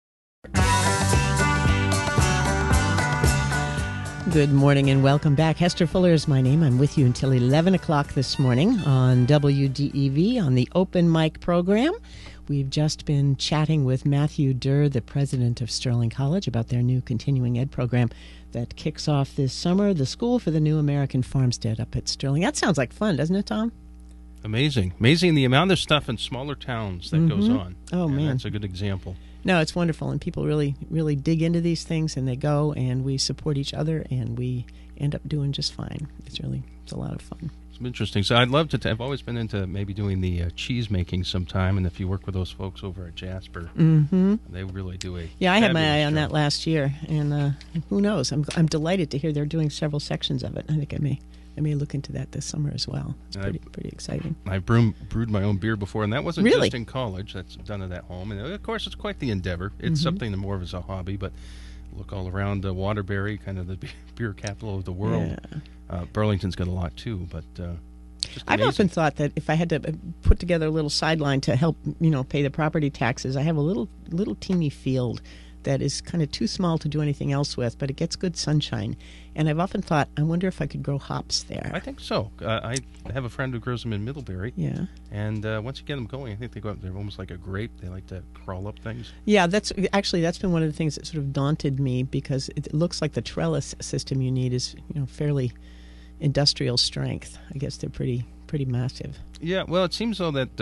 B: Good morning and welcome back. Hester Fuller is my name. I'm with you until eleven o'clock this morning on W D E V on the Open Mic program. We've just been chatting with Matthew Durr, the president of Sterling College, about their new continuing ed program that kicks off this summer, the School for the New American Farmstead up at Sterling. That sounds like fun, doesn't it, Tom?
C: Amazing. Amazing the amount of stuff in smaller towns that
B: mm-hmm.
C: goes on.
B: Oh,
C: and
B: man.
C: That's a good example.
B: No, it's wonderful, and people really, really dig into these things, and they go, and we support each other, and we end up doing just fine. It's really, it's a lot of fun.
C: It's interesting. So I'd love to, t- I've always been into maybe doing the uh, cheese making sometime, and if you work with those folks over at Jasper,
B: mm-hmm.
C: they really do a
B: Yeah, I had my eye on
C: job.
B: that last year, and uh, who knows? I'm I'm delighted to hear they're doing several sections of it. I think I may I may look into that this summer as well. It's pretty, I, pretty exciting.
C: I brewed, brewed my own beer before, and that wasn't
B: really?
C: just in college. That's done it at home. And, of course, it's quite the endeavor. It's
B: mm-hmm. something
C: more of as a hobby, but look all around uh, Waterbury, kind of the beer capital of the world.
B: Yeah.
C: Uh, Burlington's got a lot, too, but... Uh,
B: I've often thought that if I had to put together a little sideline to help, you know, pay the property taxes, I have a little little teeny field that is kind of too small to do anything else with, but it gets good sunshine. And I've often thought, I wonder if I could grow hops there.
C: I think so. Uh, I have a friend who grows them in Middlebury.
B: Yeah.
C: And uh, once you get them going, I think they go up, they're almost like a grape. They like to crawl up things.
B: Yeah, that's actually that's been one of the things that sort of daunted me, because it looks like the trellis system you need is, you know, fairly industrial strength. I guess they're pretty pretty massive.
C: Yeah, well, it seems though that uh,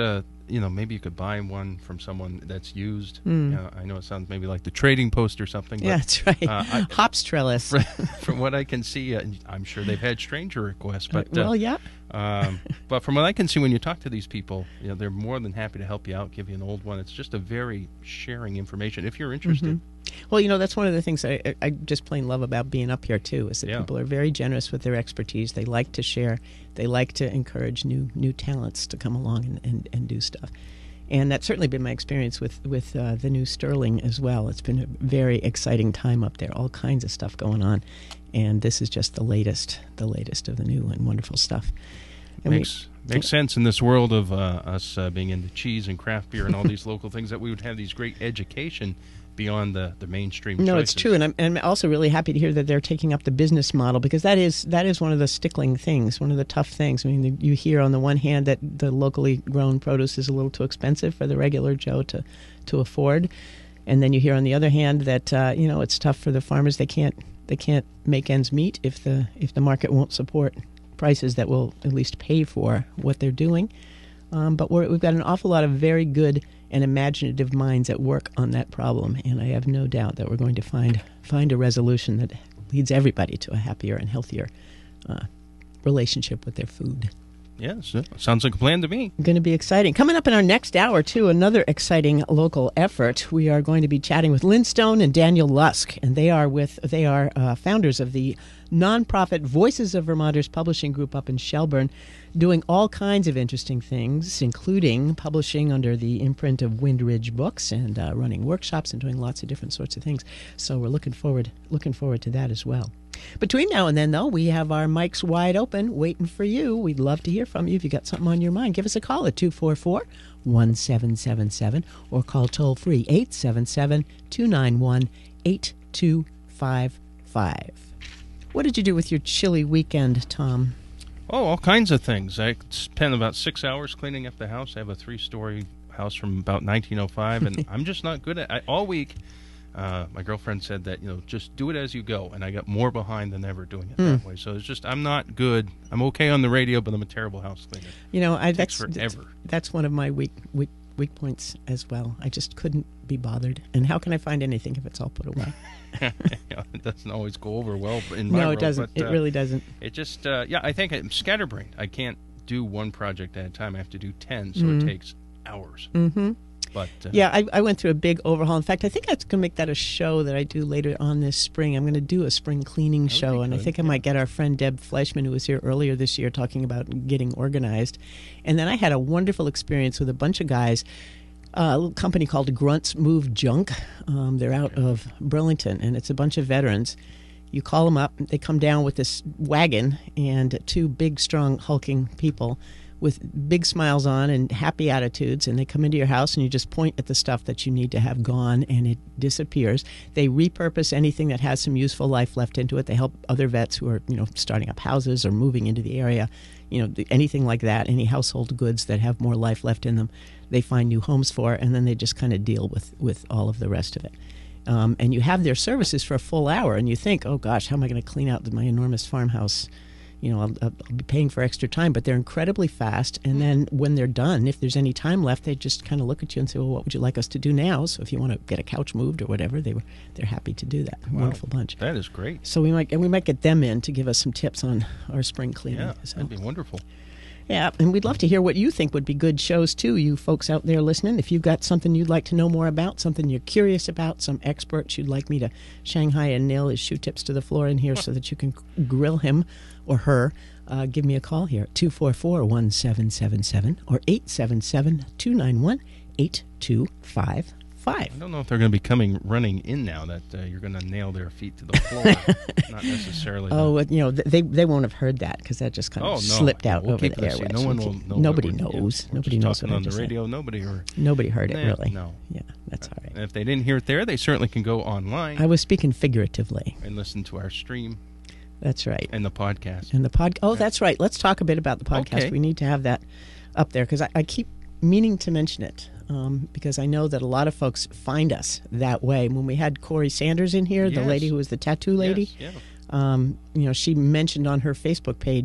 C: you know, maybe you could buy one from someone that's used.
B: Mm.
C: You know, I know it sounds maybe like the Trading Post or something. But,
B: yeah, that's right.
C: Uh, I,
B: Hops trellis.
C: From what I can see, uh, I'm sure they've had stranger requests. But
B: uh, well, yeah.
C: um, but from what I can see, when you talk to these people, you know, they're more than happy to help you out, give you an old one. It's just a very sharing information if you're interested.
B: Mm-hmm. Well, you know, that's one of the things I, I just plain love about being up here, too, is that
C: Yeah.
B: people are very generous with their expertise. They like to share. They like to encourage new new talents to come along and, and, and do stuff. And that's certainly been my experience with, with uh, the new Sterling as well. It's been a very exciting time up there, all kinds of stuff going on. And this is just the latest, the latest of the new and wonderful stuff. And
C: Makes
B: we,
C: makes sense in this world of uh, us uh, being into cheese and craft beer and all these local things that we would have these great education beyond the, the mainstream
B: No,
C: choices.
B: it's true, and I'm, and I'm also really happy to hear that they're taking up the business model, because that is that is one of the stickling things, one of the tough things. I mean, the, you hear on the one hand that the locally grown produce is a little too expensive for the regular Joe to, to afford, and then you hear on the other hand that uh, you know, it's tough for the farmers. They can't they can't make ends meet if the if the market won't support prices that will at least pay for what they're doing. Um, but we're, we've got an awful lot of very good and imaginative minds at work on that problem, and I have no doubt that we're going to find find a resolution that leads everybody to a happier and healthier uh, relationship with their food.
C: Yes, yeah, sounds like a plan to me.
B: Going to be exciting. Coming up in our next hour, too, another exciting local effort. We are going to be chatting with Lynn Stone and Daniel Lusk, and they are with they are uh, founders of the nonprofit Voices of Vermonters Publishing Group up in Shelburne, doing all kinds of interesting things, including publishing under the imprint of Windridge Books and uh, running workshops and doing lots of different sorts of things. So we're looking forward looking forward to that as well. Between now and then, though, we have our mics wide open, waiting for you. We'd love to hear from you. If you got something on your mind, give us a call at two four four, one seven seven seven or call toll-free eight seven seven, two nine one, eight two five five. What did you do with your chilly weekend, Tom?
C: Oh, all kinds of things. I spent about six hours cleaning up the house. I have a three-story house from about nineteen oh five, and I'm just not good at it. All week, uh, my girlfriend said that, you know, just do it as you go, and I got more behind than ever doing it mm. that way. So it's just, I'm not good. I'm okay on the radio, but I'm a terrible house cleaner.
B: You know, I,
C: it
B: that's
C: takes forever.
B: That's one of my weak, weak, weak points as well. I just couldn't be bothered. And how can I find anything if it's all put away?
C: Yeah, it doesn't always go over well in my
B: No,
C: world,
B: it doesn't.
C: But,
B: it
C: uh,
B: really doesn't.
C: It just, uh, yeah, I think I'm scatterbrained. I can't do one project at a time. I have to do ten, so
B: mm-hmm.
C: it takes hours.
B: Mm-hmm.
C: But uh,
B: yeah, I, I went through a big overhaul. In fact, I think I'm going to make that a show that I do later on this spring. I'm going to do a spring cleaning
C: That would
B: show,
C: be
B: and I
C: good,
B: think I
C: yeah.
B: might get our friend Deb Fleischman, who was here earlier this year, talking about getting organized. And then I had a wonderful experience with a bunch of guys. Uh, a little company called Grunts Move Junk. Um, they're out of Burlington, and it's a bunch of veterans. You call them up, they come down with this wagon and two big, strong, hulking people with big smiles on and happy attitudes, and they come into your house and you just point at the stuff that you need to have gone, and it disappears. They repurpose anything that has some useful life left into it. They help other vets who are, you know, starting up houses or moving into the area, you know, anything like that, any household goods that have more life left in them, they find new homes for, and then they just kind of deal with, with all of the rest of it. Um, and you have their services for a full hour, and you think, oh gosh, how am I going to clean out my enormous farmhouse? You know, I'll, I'll be paying for extra time, but they're incredibly fast. And then when they're done, if there's any time left, they just kind of look at you and say, well, what would you like us to do now? So if you want to get a couch moved or whatever, they were they're happy to do that.
C: Wow,
B: wonderful bunch.
C: That is great.
B: So we might and we might get them in to give us some tips on our spring cleaning.
C: Yeah,
B: so.
C: that'd be wonderful.
B: Yeah, and we'd love to hear what you think would be good shows, too, you folks out there listening. If you've got something you'd like to know more about, something you're curious about, some experts you'd like me to Shanghai and nail his shoe tips to the floor in here so that you can grill him or her, uh, give me a call here at two four four, one seven seven seven or eight seven seven, two nine one, eight two five five.
C: I don't know if they're going to be coming running in now that uh, you're going to nail their feet to the floor. Not necessarily.
B: Oh, well, you know, they they won't have heard that because that just kind of
C: oh, no.
B: slipped out
C: we'll
B: over
C: keep
B: the
C: this.
B: airwaves.
C: No one
B: We'll
C: will
B: keep,
C: know.
B: nobody
C: that we're-
B: knows.
C: Yeah, we're
B: nobody
C: just
B: knows
C: talking
B: what I
C: on the
B: just said.
C: radio. Nobody heard.
B: Nobody heard it,
C: Nah,
B: really.
C: No.
B: Yeah, that's all right.
C: And if they didn't hear it there, they certainly can go online.
B: I was speaking figuratively.
C: And listen to our stream.
B: That's right.
C: And the podcast.
B: And the pod. Oh, that's right. Let's talk a bit about the podcast.
C: Okay.
B: We need to have that up there because I, I keep meaning to mention it um, because I know that a lot of folks find us that way. When we had Corey Sanders in here,
C: Yes.
B: the lady who was the tattoo lady,
C: Yes, yeah.
B: um, you know, she mentioned on her Facebook page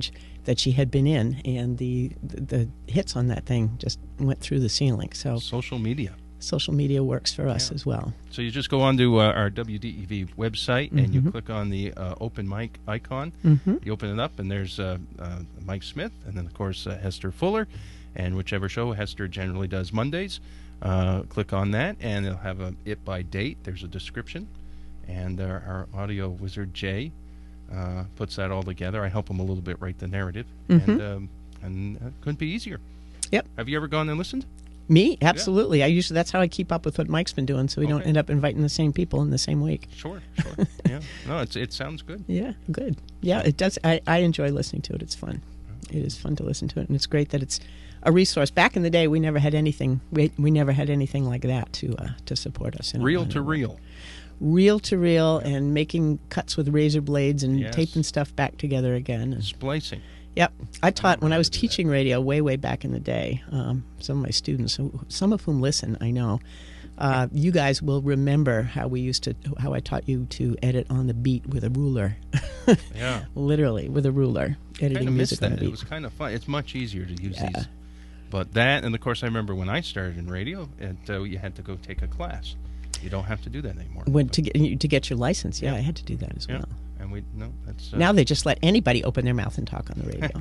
B: that she had been in, and the, the the hits on that thing just went through the ceiling. So
C: social media.
B: Social media works for us
C: Yeah.
B: as well.
C: So you just go onto uh, our W D E V website and you
B: Mhm.
C: click on the uh, open mic icon.
B: Mhm.
C: You open it up and there's uh, uh, Mike Smith and then of course uh, Hester Fuller, and whichever show Hester generally does Mondays. Uh, click on that and it'll have a it by date. There's a description, and our, our audio wizard Jay uh, puts that all together. I help him a little bit write the narrative,
B: Mhm.
C: and um, and it couldn't be easier.
B: Yep.
C: Have you ever gone and listened?
B: Me, absolutely. I usually that's how I keep up with what Mike's been doing, so we don't
C: Okay.
B: end up inviting the same people in the same week.
C: Sure, sure. Yeah. No, it's it sounds good.
B: Yeah, good. Yeah, it does. I, I enjoy listening to it. It's fun. It is fun to listen to it, and it's great that it's a resource. Back in the day, we never had anything. We, we never had anything like that to uh, to support us. In
C: Reel
B: in
C: to reel.
B: reel to reel, and making cuts with razor blades and
C: Yes.
B: taping stuff back together again. And,
C: Splicing.
B: yep, I taught when I was teaching radio way, way back in the day. Um, some of my students, who, some of whom listen, I know. Uh, you guys will remember how we used to, how I taught you to edit on the beat with a ruler.
C: Yeah.
B: Literally with a ruler, editing
C: Kind of missed
B: music on the
C: that.
B: beat.
C: It was kind of fun. It's much easier to use
B: Yeah.
C: these. But that, and of course, I remember when I started in radio, and uh, you had to go take a class. You don't have to do that anymore.
B: When to get to get your license, yeah,
C: Yeah.
B: I had to do that as
C: Yeah.
B: well.
C: And we no, that's uh,
B: Now they just let anybody open their mouth and talk on the radio.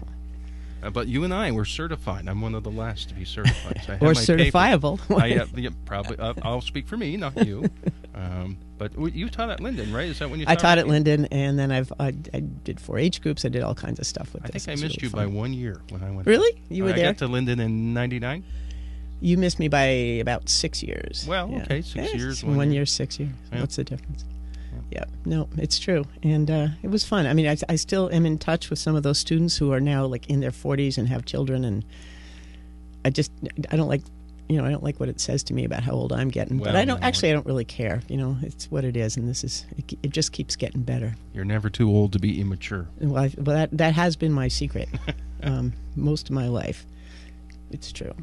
C: Uh, but you and I were certified. I'm one of the last to be certified. So I have
B: Or
C: my paper.
B: certifiable.
C: I, uh, yeah, probably. Uh, I'll speak for me, not you. Um, but w- you taught at Linden, right? Is that when you?
B: I
C: taught
B: taught at Linden, and then I've I, I did four H groups. I did all kinds of stuff with
C: I
B: this.
C: think I
B: It's
C: missed
B: really
C: you
B: fun.
C: by one year when I went.
B: Really?
C: there.
B: You were
C: I
B: there?
C: got to Linden in ninety-nine.
B: You missed me by about six years.
C: Well,
B: Yeah.
C: okay, six
B: Yeah,
C: years,
B: One,
C: one
B: year,
C: year.
B: six years.
C: Yeah.
B: What's the difference? Yeah, no, it's true, and uh, it was fun. I mean, I, I still am in touch with some of those students who are now like in their forties and have children, and I just I don't like, you know, I don't like what it says to me about how old I'm getting. but
C: Well,
B: I don't
C: no.
B: actually. I don't really care. You know, it's what it is, and this is it, it just keeps getting better.
C: You're never too old to be immature.
B: Well, I, well that that has been my secret um, most of my life. It's true.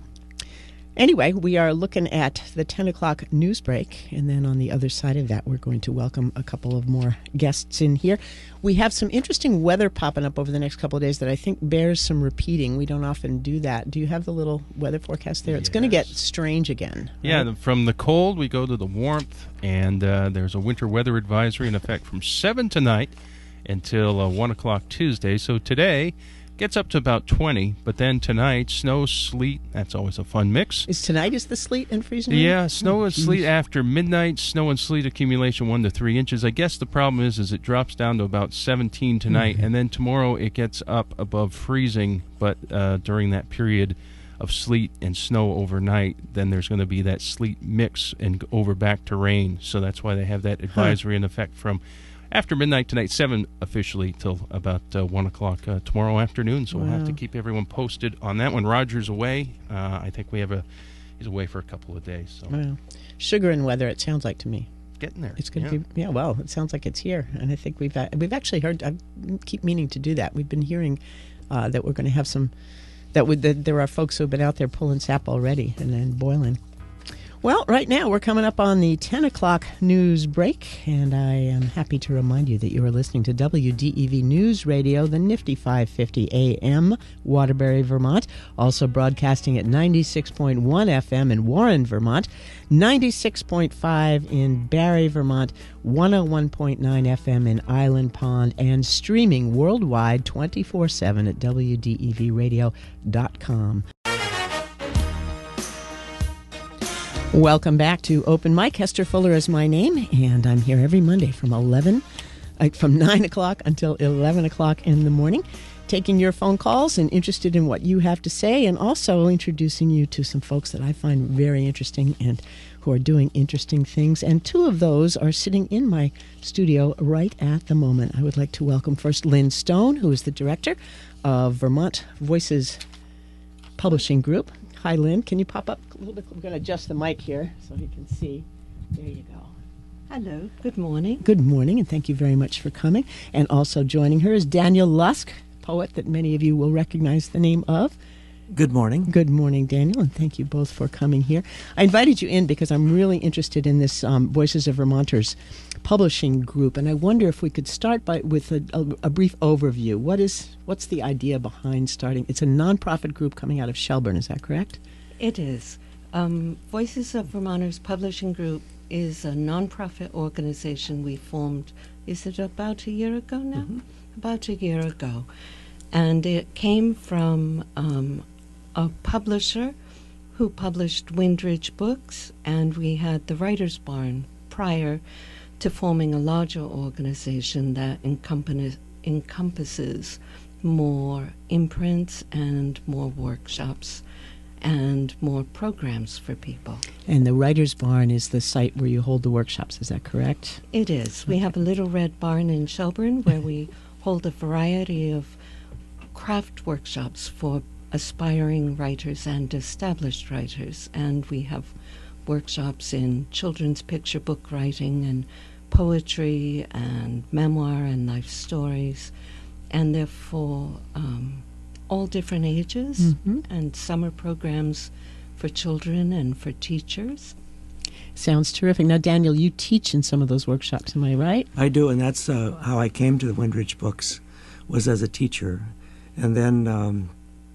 B: Anyway, we are looking at the ten o'clock news break, and then on the other side of that, we're going to welcome a couple of more guests in here. We have some interesting weather popping up over the next couple of days that I think bears some repeating. We don't often do that. Do you have the little weather forecast there? It's going to get strange again.
C: Yeah,
B: right?
C: the, from the cold we go to the warmth, and uh, there's a winter weather advisory in effect from seven tonight until uh, one o'clock Tuesday. So today gets up to about twenty, but then tonight, snow, sleet, that's always a fun mix.
B: Is tonight is the sleet and freezing?
C: Yeah,
B: rain?
C: snow
B: Oh,
C: and sleet
B: geez.
C: after midnight. Snow and sleet accumulation one to three inches. I guess the problem is, is it drops down to about seventeen tonight,
B: Mm-hmm.
C: and then tomorrow it gets up above freezing. But uh, during that period of sleet and snow overnight, then there's going to be that sleet mix and over back to rain. So that's why they have that advisory in effect from after midnight tonight, seven officially, till about uh, one o'clock uh, tomorrow afternoon. So we'll have to
B: Wow.
C: keep everyone posted on that one. Roger's away. Uh, I think we have a he's away for a couple of days. So
B: Wow. Sugar and weather, it sounds like to me.
C: getting there.
B: It's going
C: yeah.
B: to be, yeah, well, it sounds like it's here. And I think we've uh, we've actually heard, I keep meaning to do that. We've been hearing uh, that we're going to have some, that, would, that there are folks who have been out there pulling sap already and then boiling. Well, right now we're coming up on the ten o'clock news break, and I am happy to remind you that you are listening to W D E V News Radio, the nifty five fifty A M, Waterbury, Vermont, also broadcasting at ninety-six point one F M in Warren, Vermont, ninety-six point five in Barry, Vermont, one oh one point nine F M in Island Pond, and streaming worldwide twenty-four seven at W D E V radio dot com. Welcome back to Open Mic. Hester Fuller is my name, and I'm here every Monday from eleven, uh, from nine o'clock until eleven o'clock in the morning, taking your phone calls and interested in what you have to say, and also introducing you to some folks that I find very interesting and who are doing interesting things. And two of those are sitting in my studio right at the moment. I would like to welcome first Lynn Stone, who is the director of Vermont Voices Publishing Group. Hi, Lynn. Can you pop up a little bit? We're going to adjust the mic here so you can see. There you go.
K: Hello. Good morning.
B: Good morning, and thank you very much for coming. And also joining her is Daniel Lusk, poet that many of you will recognize the name of.
L: Good morning.
B: Good morning, Daniel, and thank you both for coming here. I invited you in because I'm really interested in this um, Voices of Vermonters publishing group, and I wonder if we could start by with a, a, a brief overview. What is what's the idea behind starting? It's a nonprofit group coming out of Shelburne, is that correct?
K: It is. Um, Voices of Vermonters Publishing Group is a nonprofit organization we formed, is it about a year ago now? Mm-hmm. About a year ago. And it came from um, a publisher who published Windridge Books, and we had the Writers' Barn prior to forming a larger organization that encompass, encompasses more imprints and more workshops and more programs for people.
B: And the Writers' Barn is the site where you hold the workshops, is that correct?
K: It is. We have a little red barn in Shelburne where we hold a variety of craft workshops for aspiring writers and established writers. And we have workshops in children's picture book writing and poetry and memoir and life stories. And they're for um, all different ages, mm-hmm. and summer programs for children and for teachers.
B: Sounds terrific. Now, Daniel, you teach in some of those workshops, am I right?
L: I do, and that's uh, how I came to the Windridge Books, was as a teacher. And then um,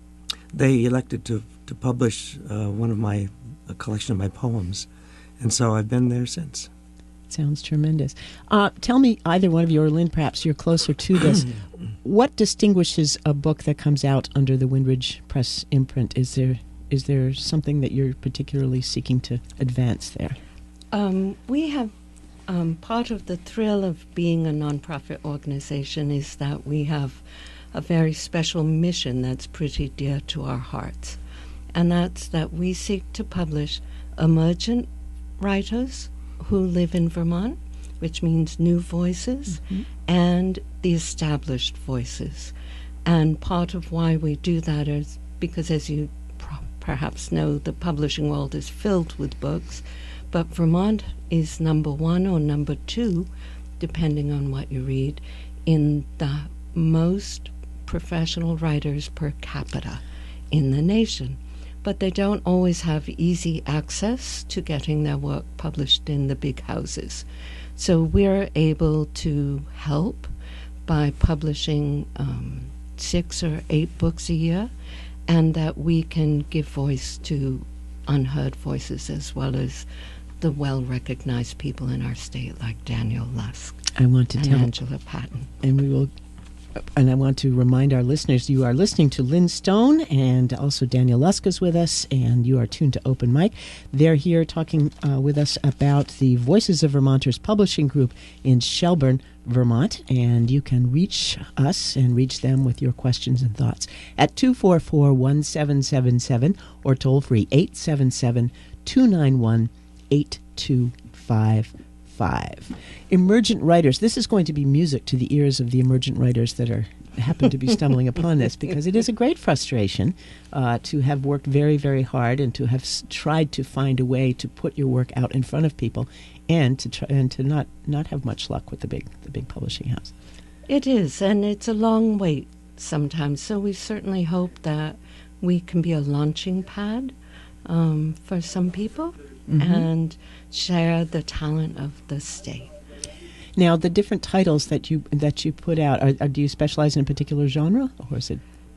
L: they elected to, to publish uh, one of my, a collection of my poems. And so I've been there since.
B: Sounds tremendous. Uh, tell me, either one of you, or Lynn, perhaps you're closer to this, what distinguishes a book that comes out under the Windridge Press imprint? Is there is there something that you're particularly seeking to advance there?
K: Um, we have, um, part of the thrill of being a nonprofit organization is that we have a very special mission that's pretty dear to our hearts. And that's that we seek to publish emergent writers who live in Vermont, which means new voices, mm-hmm. and the established voices. And part of why we do that is because, as you pro- perhaps know, the publishing world is filled with books, but Vermont is number one or number two, depending on what you read, in the most professional writers per capita in the nation. But they don't always have easy access to getting their work published in the big houses. So we're able to help by publishing um, six or eight books a year, and that we can give voice to unheard voices as well as the well-recognized people in our state like Daniel Lusk
B: I want to
K: and
B: tell
K: Angela Patton.
B: And we will And I want to remind our listeners, you are listening to Lynn Stone, and also Daniel Lusk is with us, and you are tuned to Open Mic. They're here talking uh, with us about the Voices of Vermonters Publishing Group in Shelburne, Vermont, and you can reach us and reach them with your questions and thoughts at two four four, one seven seven seven or toll-free eight seven seven, two nine one, eight two five five. Emergent writers. This is going to be music to the ears of the emergent writers that are happen to be stumbling upon this, because it is a great frustration uh, to have worked very, very hard and to have s- tried to find a way to put your work out in front of people, and to try, and to not, not have much luck with the big the big publishing house.
K: It is, and it's a long wait sometimes. So we certainly hope that we can be a launching pad um, for some people, mm-hmm. and share the talent of the state.
B: Now, the different titles that you that you put out, are, are, do you specialize in a particular genre, or is it?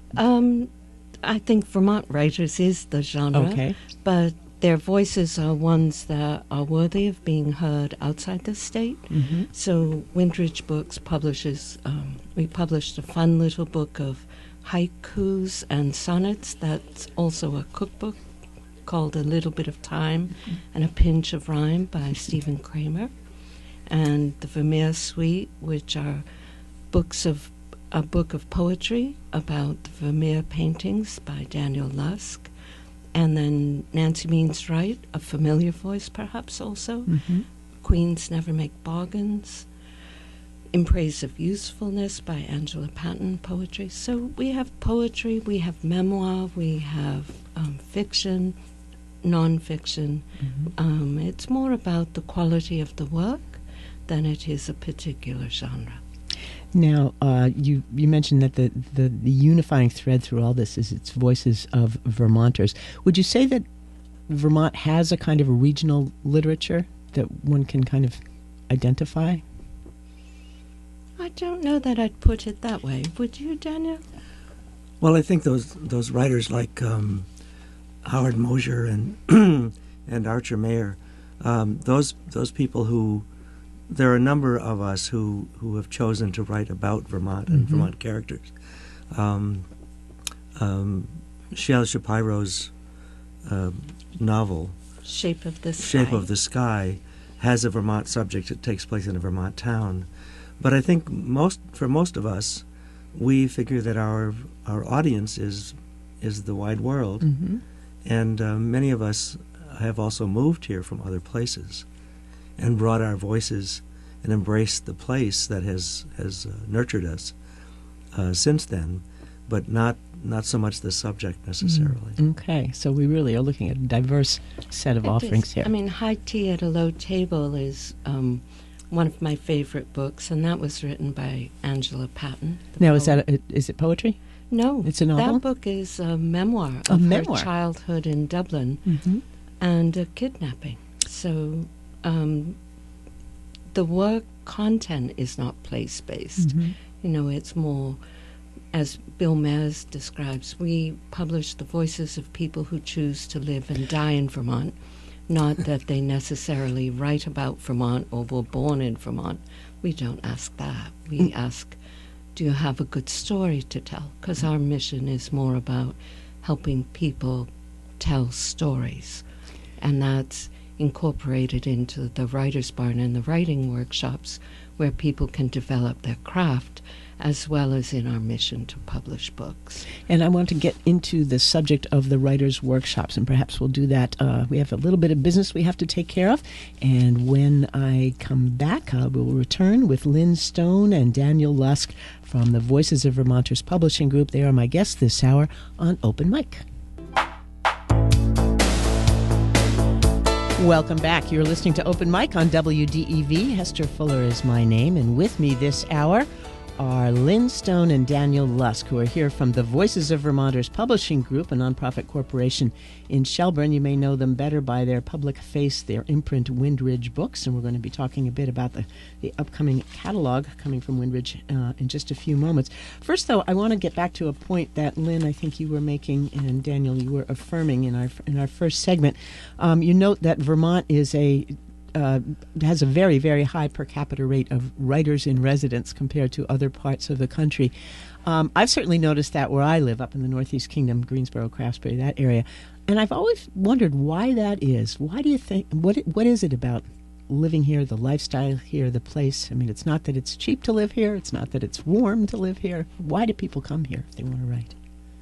K: Um, I think Vermont Writers is the genre,
B: okay.
K: But their voices are ones that are worthy of being heard outside the state.
B: Mm-hmm.
K: So Windridge Books publishes, um, we published a fun little book of haikus and sonnets that's also a cookbook called A Little Bit of Time mm-hmm. and a Pinch of Rhyme by Stephen Kramer. And the Vermeer Suite, which are books of a book of poetry about the Vermeer paintings by Daniel Lusk, and then Nancy Means Right, a familiar voice perhaps also,
B: mm-hmm.
K: Queens Never Make Bargains, In Praise of Usefulness by Angela Patton, poetry. So we have poetry, we have memoir, we have um, fiction, nonfiction.
B: Mm-hmm.
K: Um, it's more about the quality of the work than it is a particular genre.
B: Now, uh, you you mentioned that the, the, the unifying thread through all this is its voices of Vermonters. Would you say that Vermont has a kind of a regional literature that one can kind of identify?
K: I don't know that I'd put it that way. Would you, Daniel?
L: Well, I think those those writers like um, Howard Mosier and and Archer Mayer, um, those those people who, there are a number of us who, who have chosen to write about Vermont and
B: Mm-hmm.
L: Vermont characters. Um, um, Shel Shapiro's uh, novel,
K: Shape of the Sky.
L: Shape of the Sky, has a Vermont subject. It takes place in a Vermont town. But I think most for most of us, we figure that our our audience is is the wide world,
B: Mm-hmm.
L: and uh, many of us have also moved here from other places and brought our voices and embraced the place that has has uh, nurtured us uh, since then, but not not so much the subject necessarily.
B: Okay, so we really are looking at a diverse set of
K: It
B: offerings
K: is.
B: here.
K: I mean, High Tea at a Low Table is um, one of my favorite books, and that was written by Angela Patton.
B: Now, is
K: poet.
B: that a, is it poetry?
K: No,
B: It's a novel?
K: That book is a memoir
B: A
K: of
B: memoir.
K: her childhood in Dublin
B: Mm-hmm.
K: and a kidnapping. So um, the work content is not place-based.
B: Mm-hmm.
K: You know, it's more, as Bill Mays describes, we publish the voices of people who choose to live and die in Vermont, not that they necessarily write about Vermont or were born in Vermont. We don't ask that. We ask, do you have a good story to tell? Because our mission is more about helping people tell stories. And that's incorporated into the Writer's Barn and the writing workshops where people can develop their craft, as well as in our mission to publish books.
B: And I want to get into the subject of the writers' workshops, and perhaps we'll do that. Uh, we have a little bit of business we have to take care of, and when I come back, I will return with Lynn Stone and Daniel Lusk from the Voices of Vermonters Publishing Group. They are my guests this hour on Open Mic. Welcome back. You're listening to Open Mic on W D E V. Hester Fuller is my name, and with me this hour are Lynn Stone and Daniel Lusk, who are here from the Voices of Vermonters Publishing Group, a nonprofit corporation in Shelburne. You may know them better by their public face, their imprint, Windridge Books, and we're going to be talking a bit about the, the upcoming catalog coming from Windridge uh, in just a few moments. First, though, I want to get back to a point that, Lynn, I think you were making, and Daniel, you were affirming in our in our first segment. Um, you note that Vermont is a Uh, has a very, very high per capita rate of writers in residence compared to other parts of the country. Um, I've certainly noticed that where I live, up in the Northeast Kingdom, Greensboro, Craftsbury, that area. And I've always wondered why that is. Why do you think, what what is it about living here, the lifestyle here, the place? I mean, it's not that it's cheap to live here. It's not that it's warm to live here. Why do people come here if they want to write?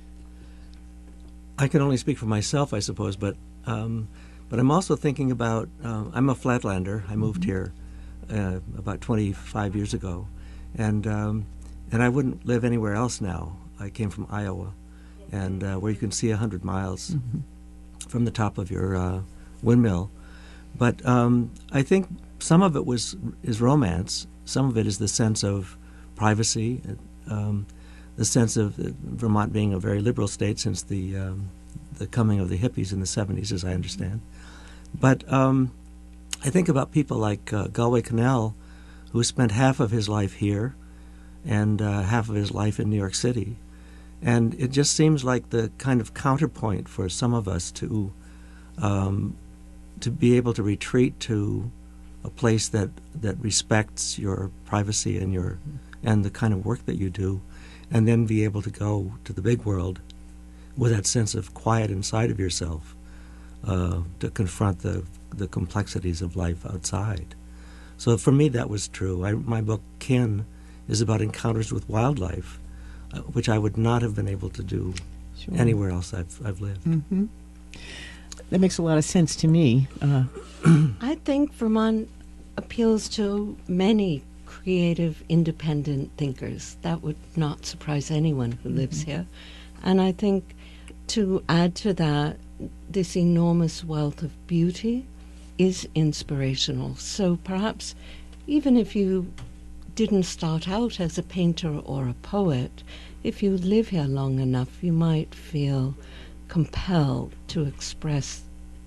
L: I can only speak for myself, I suppose, but um, but I'm also thinking about, uh, I'm a flatlander. I moved
B: Mm-hmm.
L: here uh, about twenty-five years ago, and um, and I wouldn't live anywhere else now. I came from Iowa, and uh, where you can see one hundred miles
B: Mm-hmm.
L: from the top of your uh, windmill. But um, I think some of it was is romance. Some of it is the sense of privacy, um, the sense of uh, Vermont being a very liberal state since the um, the coming of the hippies in the seventies, as I understand. But um, I think about people like uh, Galway Connell, who spent half of his life here and uh, half of his life in New York City. And it just seems like the kind of counterpoint for some of us to um, to be able to retreat to a place that, that respects your privacy and your and the kind of work that you do, and then be able to go to the big world with that sense of quiet inside of yourself uh, to confront the the complexities of life outside. So for me, that was true. I, my book, Kin, is about encounters with wildlife, uh, which I would not have been able to do
B: Sure.
L: anywhere else I've, I've lived.
B: Mm-hmm. That makes a lot of sense to me. Uh,
K: I think Vermont appeals to many creative, independent thinkers. That would not surprise anyone who lives
B: Mm-hmm.
K: here. And I think to add to that, this enormous wealth of beauty is inspirational. So perhaps even if you didn't start out as a painter or a poet, if you live here long enough, you might feel compelled to express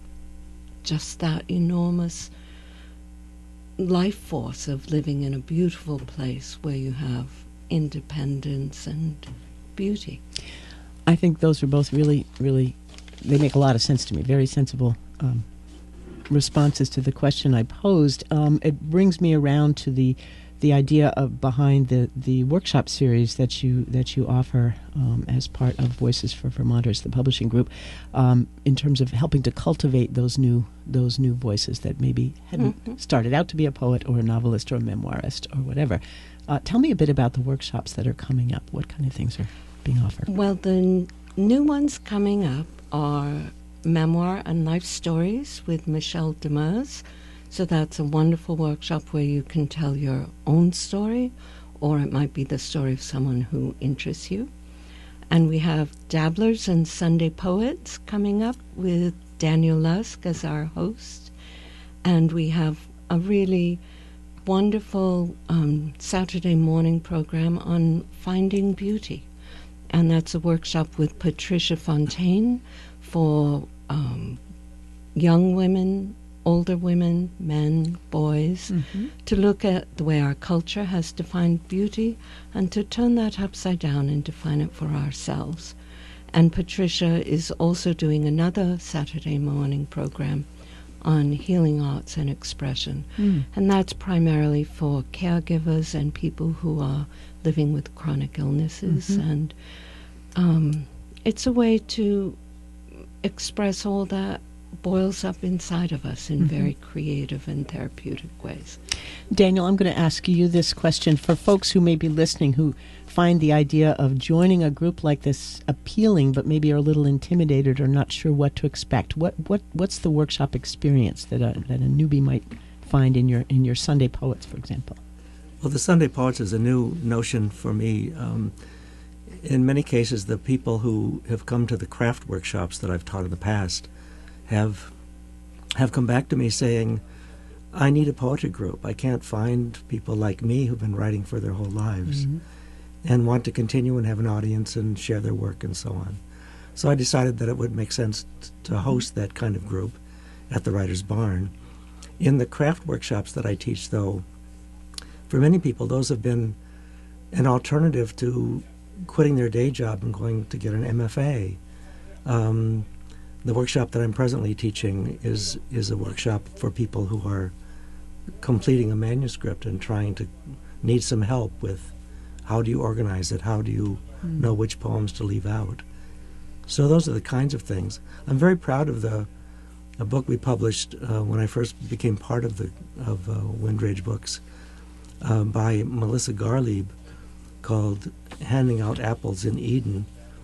K: just that enormous life force of living in a beautiful place where you have independence and beauty.
B: I think those are both really, really, they make a lot of sense to me. Very sensible um, responses to the question I posed. Um, it brings me around to the the idea of behind the, the workshop series that you that you offer um, as part of Voices for Vermonters, the publishing group, um, in terms of helping to cultivate those new those new voices that maybe hadn't mm-hmm. started out to be a poet or a novelist or a memoirist or whatever. Uh, tell me a bit about the workshops that are coming up. What kind of things are being offered?
K: Well, the n- new ones coming up are memoir and life stories with Michelle Demers. So that's a wonderful workshop where you can tell your own story, or it might be the story of someone who interests you. And we have Dabblers and Sunday Poets coming up with Daniel Lusk as our host. And we have a really wonderful um, Saturday morning program on finding beauty. And that's a workshop with Patricia Fontaine for um, young women, older women, men, boys, mm-hmm. to look at the way our culture has defined beauty and to turn that upside down and define it for ourselves. And Patricia is also doing another Saturday morning program on healing arts and expression. Mm. And that's primarily for caregivers and people who are living with chronic illnesses. Mm-hmm. And um, it's a way to express all that boils up inside of us in mm-hmm. very creative and therapeutic ways.
B: Daniel, I'm going to ask you this question. For folks who may be listening who find the idea of joining a group like this appealing but maybe are a little intimidated or not sure what to expect, what what what's the workshop experience that a, that a newbie might find in your in your Sunday Poets, for example?
L: Well, the Sunday Poets is a new notion for me. Um, in many cases, the people who have come to the craft workshops that I've taught in the past have have come back to me saying, I need a poetry group. I can't find people like me who've been writing for their whole lives mm-hmm. and want to continue and have an audience and share their work and so on. So I decided that it would make sense t- to host that kind of group at the Writer's Barn. In the craft workshops that I teach, though, for many people, those have been an alternative to quitting their day job and going to get an M F A. Um, The workshop that I'm presently teaching is is a workshop for people who are completing a manuscript and trying to need some help with how do you organize it, how do you mm. know which poems to leave out. So those are the kinds of things. I'm very proud of the a book we published uh, when I first became part of the of uh, Windridge Books uh, by Melissa Garlieb called Handing Out Apples in Eden.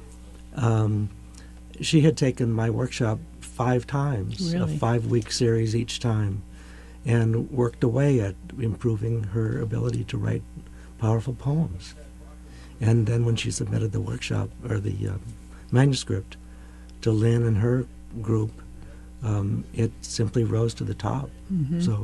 L: Um, She had taken my workshop five times,
B: really?
L: a five-week series each time, and worked away at improving her ability to write powerful poems. And then when she submitted the workshop, or the uh, manuscript, to Lynn and her group, um, it simply rose to the top. Mm-hmm. So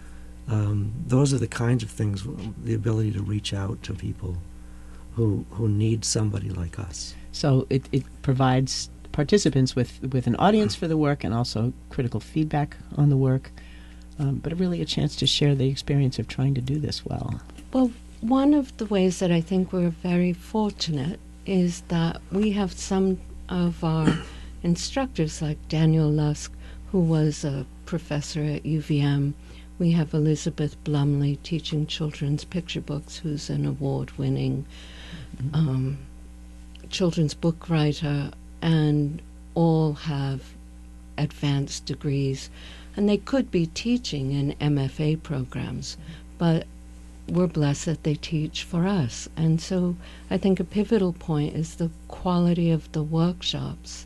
L: um, those are the kinds of things, the ability to reach out to people who who need somebody like us.
B: So it, it provides participants with, with an audience for the work and also critical feedback on the work, um, but really a chance to share the experience of trying to do this well.
K: Well, one of the ways that I think we're very fortunate is that we have some of our instructors, like Daniel Lusk, who was a professor at U V M. We have Elizabeth Blumley teaching children's picture books, who's an award-winning mm-hmm. um, children's book writer, and all have advanced degrees. And they could be teaching in M F A programs, but we're blessed that they teach for us. And so I think a pivotal point is the quality of the workshops.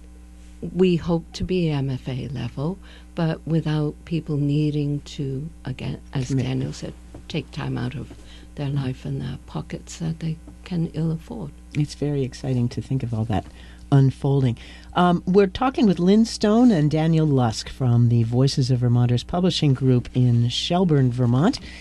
K: We hope to be M F A level, but without people needing to, again, as Commit. Daniel said, take time out of their life and their pockets that they can ill afford.
B: It's very exciting to think of all that unfolding. Um, we're talking with Lynn Stone and Daniel Lusk from the Voices of Vermonters Publishing Group in Shelburne, Vermont.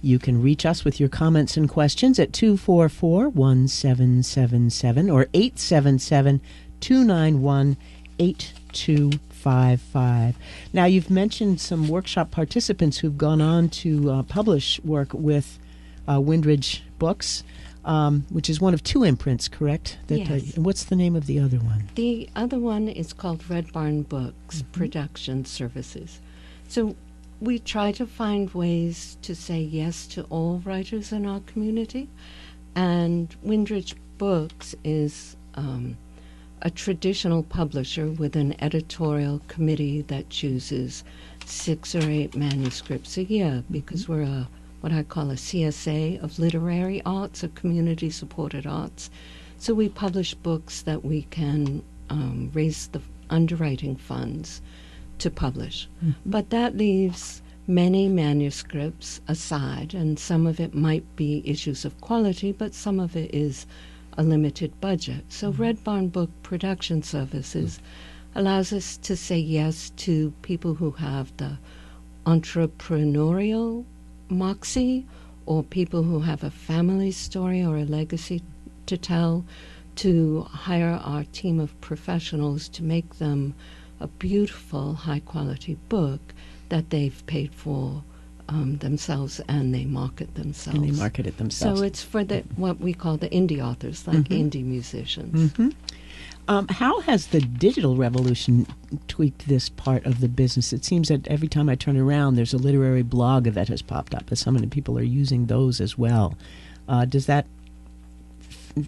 B: You can reach us with your comments and questions at two four four, one seven seven seven or eight seven seven, two nine one, eight two five five. Now, you've mentioned some workshop participants who've gone on to uh, publish work with uh, Windridge Books, um, which is one of two imprints, correct? That,
K: Yes.
B: Uh, what's the name of the other one?
K: The other one is called Red Barn Books Production Services. So we try to find ways to say yes to all writers in our community, and Windridge Books is um, a traditional publisher with an editorial committee that chooses six or eight manuscripts a year, because we're a what I call a C S A of literary arts, or community-supported arts. So we publish books that we can um, raise the underwriting funds to publish.
B: Mm-hmm.
K: But that leaves many manuscripts aside, and some of it might be issues of quality, but some of it is a limited budget. So
B: Mm-hmm.
K: Red Barn Book Production Services allows us to say yes to people who have the entrepreneurial moxie, or people who have a family story or a legacy to tell, to hire our team of professionals to make them a beautiful, high-quality book that they've paid for um, themselves, and they market themselves.
B: And they market it themselves.
K: So it's for the what we call the indie authors, like
B: Mhm.
K: indie musicians.
B: Mm-hmm. Um, how has the digital revolution tweaked this part of the business? It seems that every time I turn around, there's a literary blog that has popped up, and so many people are using those as well. Uh, does that f-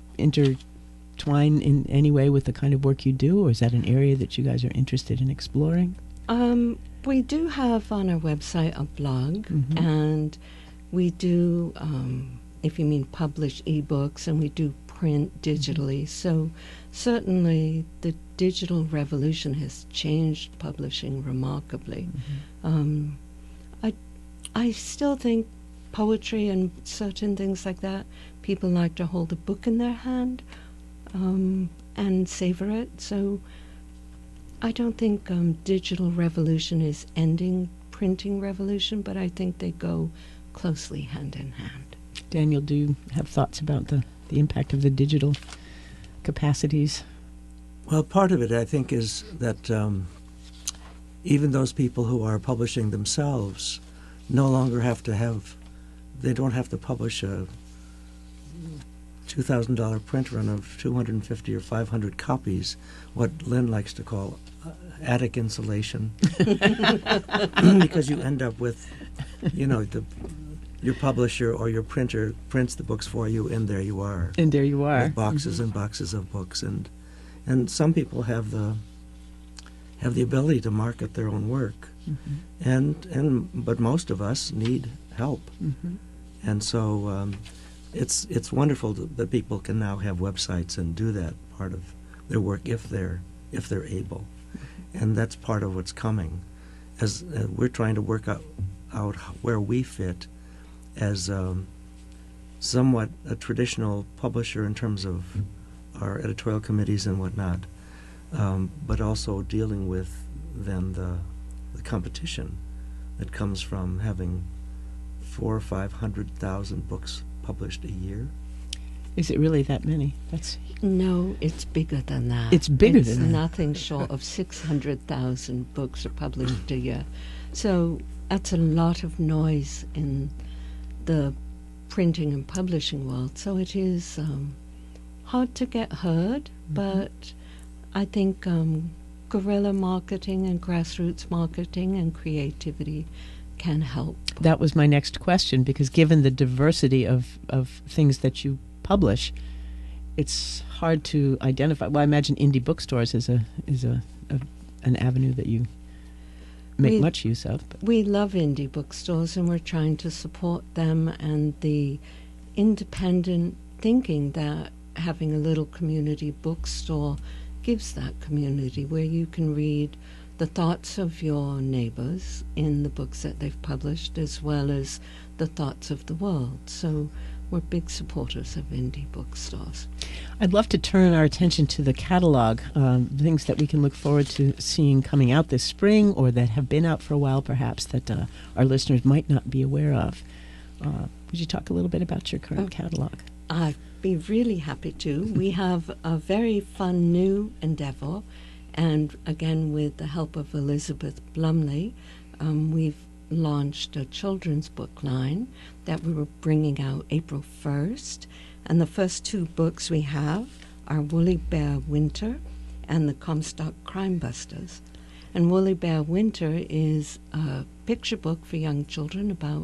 B: intertwine in any way with the kind of work you do, or is that an area that you guys are interested in exploring?
K: Um, we do have on our website a blog,
B: Mhm.
K: and we do, um, if you mean publish ebooks, and we do print digitally. So certainly the digital revolution has changed publishing remarkably. Um, I, I still think poetry and certain things like that, people like to hold a book in their hand um, and savor it. So I don't think um, digital revolution is ending printing revolution, but I think they go closely hand in hand.
B: Daniel, do you have thoughts about the, the impact of the digital capacities?
L: Well, part of it, I think, is that um, even those people who are publishing themselves no longer have to have, they don't have to publish a two thousand dollars print run of two hundred fifty or five hundred copies, what Lynn likes to call uh, attic insulation, because you end up with, you know, the your publisher or your printer prints the books for you, and there you are.
B: And there you are.
L: With boxes
B: Mhm.
L: and boxes of books, and and some people have the have the ability to market their own work,
B: Mhm.
L: and and but most of us need help,
B: Mhm.
L: and so um, it's it's wonderful to, that people can now have websites and do that part of their work if they're if they're able, and that's part of what's coming, as uh, we're trying to work out out where we fit as um, somewhat a traditional publisher in terms of our editorial committees and whatnot, um, but also dealing with then the, the competition that comes from having four or five hundred thousand books published a year.
B: Is it really that many? That's
K: No, it's bigger than that.
B: It's bigger
K: It's
B: than that.
K: nothing short of six hundred thousand books are published a year. So that's a lot of noise in the printing and publishing world. So it is um, hard to get heard,
B: Mm-hmm.
K: but I think um, guerrilla marketing and grassroots marketing and creativity can help.
B: That was my next question, because given the diversity of, of things that you publish, it's hard to identify. Well, I imagine indie bookstores is a is a, a an avenue that you make
K: We-
B: much use of. But
K: We love indie bookstores, and we're trying to support them and the independent thinking that having a little community bookstore gives that community, where you can read the thoughts of your neighbors in the books that they've published, as well as the thoughts of the world. So we're big supporters of indie bookstores.
B: I'd love to turn our attention to the catalog, um, things that we can look forward to seeing coming out this spring, or that have been out for a while perhaps, that uh, our listeners might not be aware of. Uh, would you talk a little bit about your current
K: Oh.
B: catalog?
K: I'd be really happy to. We have a very fun new endeavor, and again, with the help of Elizabeth Blumley, um, we've launched a children's book line that we were bringing out April first. And the first two books we have are Woolly Bear Winter and the Comstock Crime Busters. And Woolly Bear Winter is a picture book for young children about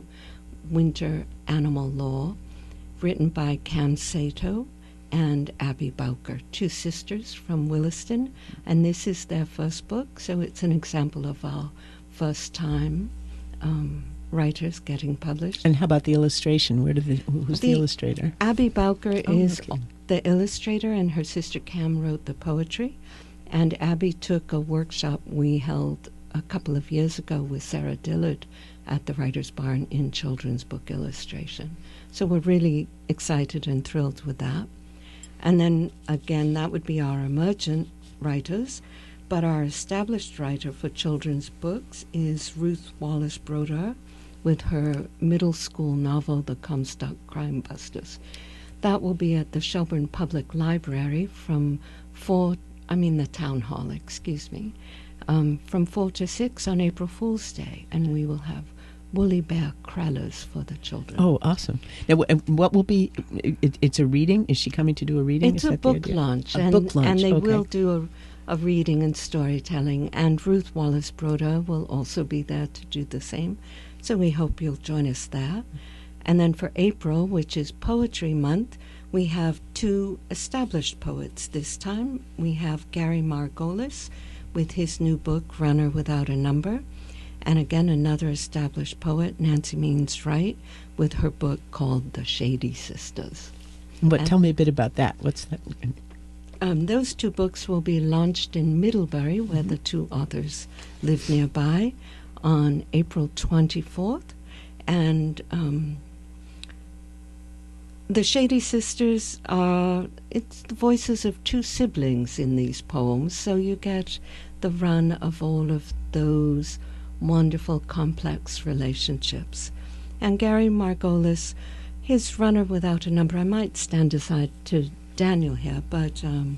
K: winter animal law, written by Cam Sato and Abby Bowker, two sisters from Williston. And this is their first book, so it's an example of our first time um, writers getting published.
B: And how about the illustration? Where did the, who's the,
K: The-
B: illustrator?
K: Abby Bowker
B: Oh,
K: is
B: okay.
K: the illustrator, and her sister Cam wrote the poetry. And Abby took a workshop we held a couple of years ago with Sarah Dillard at the Writers' Barn in children's book illustration. So we're really excited and thrilled with that. And then again, that would be our emergent writers. But our established writer for children's books is Ruth Wallace Broder with her middle school novel, The Comstock Crime Busters. That will be at the Shelburne Public Library from four, I mean the town hall, excuse me, um, from four to six on April Fool's Day. And we will have Woolly Bear Krellers for the children.
B: Oh, awesome. Now, wh- what will be, it, it's a reading? Is she coming to do a reading?
K: It's
B: Is
K: a
B: that the
K: book
B: idea?
K: launch,
B: A
K: and,
B: book launch,
K: and they
B: okay.
K: will do a, a reading and storytelling, and Ruth Wallace Broder will also be there to do the same. So we hope you'll join us there. And then for April, which is Poetry Month, we have two established poets this time. We have Gary Margolis with his new book, Runner Without a Number, and again another established poet, Nancy Means Wright, with her book called The Shady Sisters.
B: But
K: And-
B: tell me a bit about that. What's that?
K: Um, those two books will be launched in Middlebury, where the two authors live nearby, on April twenty-fourth. And um, the Shady Sisters are, it's the voices of two siblings in these poems, so you get the run of all of those wonderful, complex relationships. And Gary Margolis, his Runner Without a Number, I might stand aside to Daniel here, but um,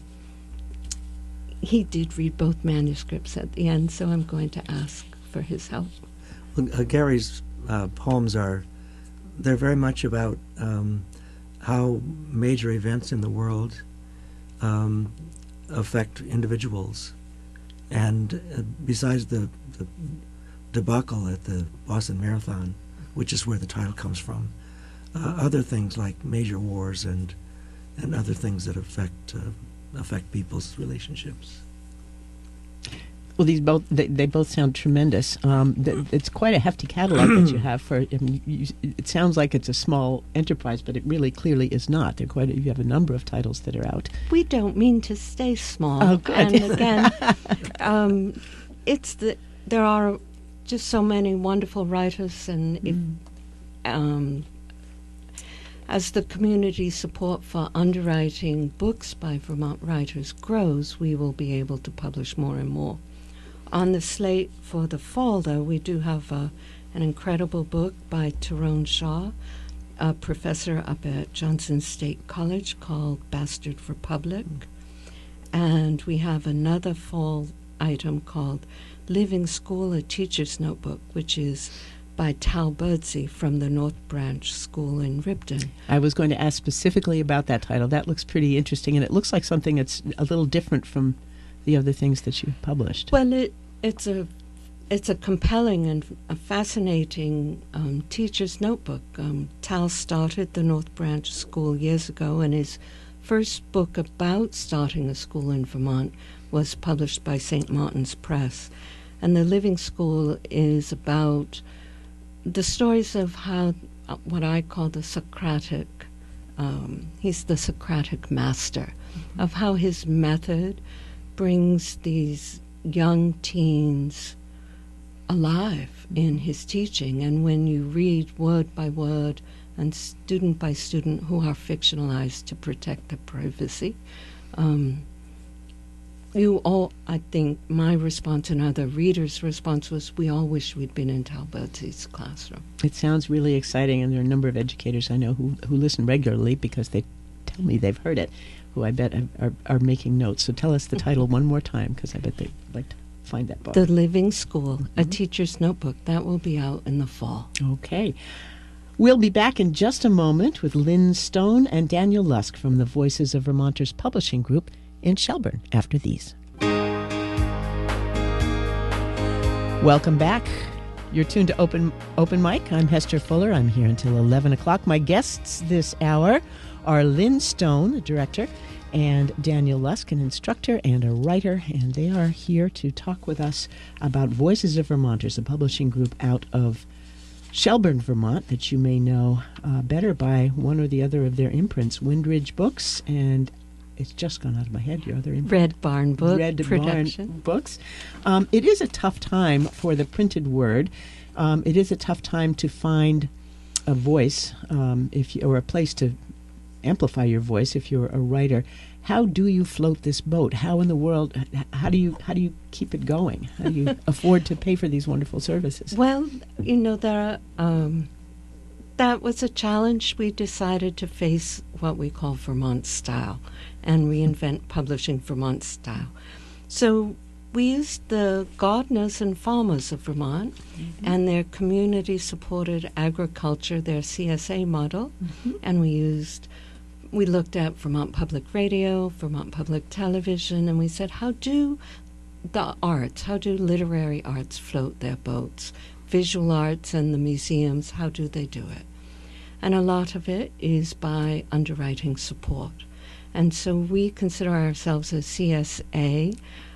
K: he did read both manuscripts at the end, so I'm going to ask for his help.
L: Well, uh, Gary's uh, poems are, they're very much about um, how major events in the world um, affect individuals. And uh, besides the, the debacle at the Boston Marathon, which is where the title comes from, uh, other things like major wars and and other things that affect uh, affect people's relationships.
B: Well, these both they, they both sound tremendous. Um, th- it's quite a hefty catalog that you have. For I mean, you, it sounds like it's a small enterprise, but it really clearly is not. They're quite. A, you have a number of titles that are out.
K: We don't mean to stay small.
B: Oh, good.
K: And again, um, it's the there are just so many wonderful writers, and if, um, as the community support for underwriting books by Vermont writers grows, we will be able to publish more and more. On the slate for the fall, though, we do have a, an incredible book by Tyrone Shaw, a professor up at Johnson State College, called Bastard Republic. And we have another fall item called Living School, a Teacher's Notebook, which is by Tal Birdsey from the North Branch School in Ripton.
B: I was going to ask specifically about that title. That looks pretty interesting, and it looks like something that's a little different from the other things that you've published.
K: Well, it, it's a it's a compelling and a fascinating um, teacher's notebook. Um, Tal started the North Branch School years ago, and his first book about starting a school in Vermont was published by Saint Martin's Press. And the Living School is about the stories of how, uh, what I call the Socratic, um, he's the Socratic master, mm-hmm. of how his method brings these young teens alive mm-hmm. in his teaching. And when you read word by word and student by student who are fictionalized to protect their privacy, um, you all, I think my response and other readers' response was, we all wish we'd been in Talberti's classroom.
B: It sounds really exciting, and there are a number of educators I know who, who listen regularly because they tell me they've heard it, who I bet are, are making notes. So tell us the title one more time, because I bet they'd like to find that book.
K: The Living School, mm-hmm. A Teacher's Notebook. That will be out in the fall.
B: Okay. We'll be back in just a moment with Lynn Stone and Daniel Lusk from the Voices of Vermonters Publishing Group in Shelburne after these. Welcome back. You're tuned to Open Open Mic. I'm Hester Fuller. I'm here until eleven o'clock. My guests this hour are Lynn Stone, a director, and Daniel Lusk, an instructor and a writer, and they are here to talk with us about Voices of Vermonters, a publishing group out of Shelburne, Vermont, that you may know uh, better by one or the other of their imprints, Windridge Books, and it's just gone out of my head, your other imprint.
K: Red Barn Book
B: Red
K: Production.
B: Barn Books. Um, it is a tough time for the printed word. Um, it is a tough time to find a voice, um, if you, or a place to amplify your voice if you're a writer. How do you float this boat? How in the world, how do you how do you keep it going? How do you afford to pay for these wonderful services?
K: Well, you know, there are, um, that was a challenge. We decided to face what we call Vermont style and reinvent publishing Vermont style. So we used the gardeners and farmers of Vermont mm-hmm. and their community-supported agriculture, their C S A model, mm-hmm. and we used... We looked at Vermont Public Radio, Vermont Public Television, and we said, how do the arts, how do literary arts float their boats? Visual arts and the museums, how do they do it? And a lot of it is by underwriting support. And so we consider ourselves a C S A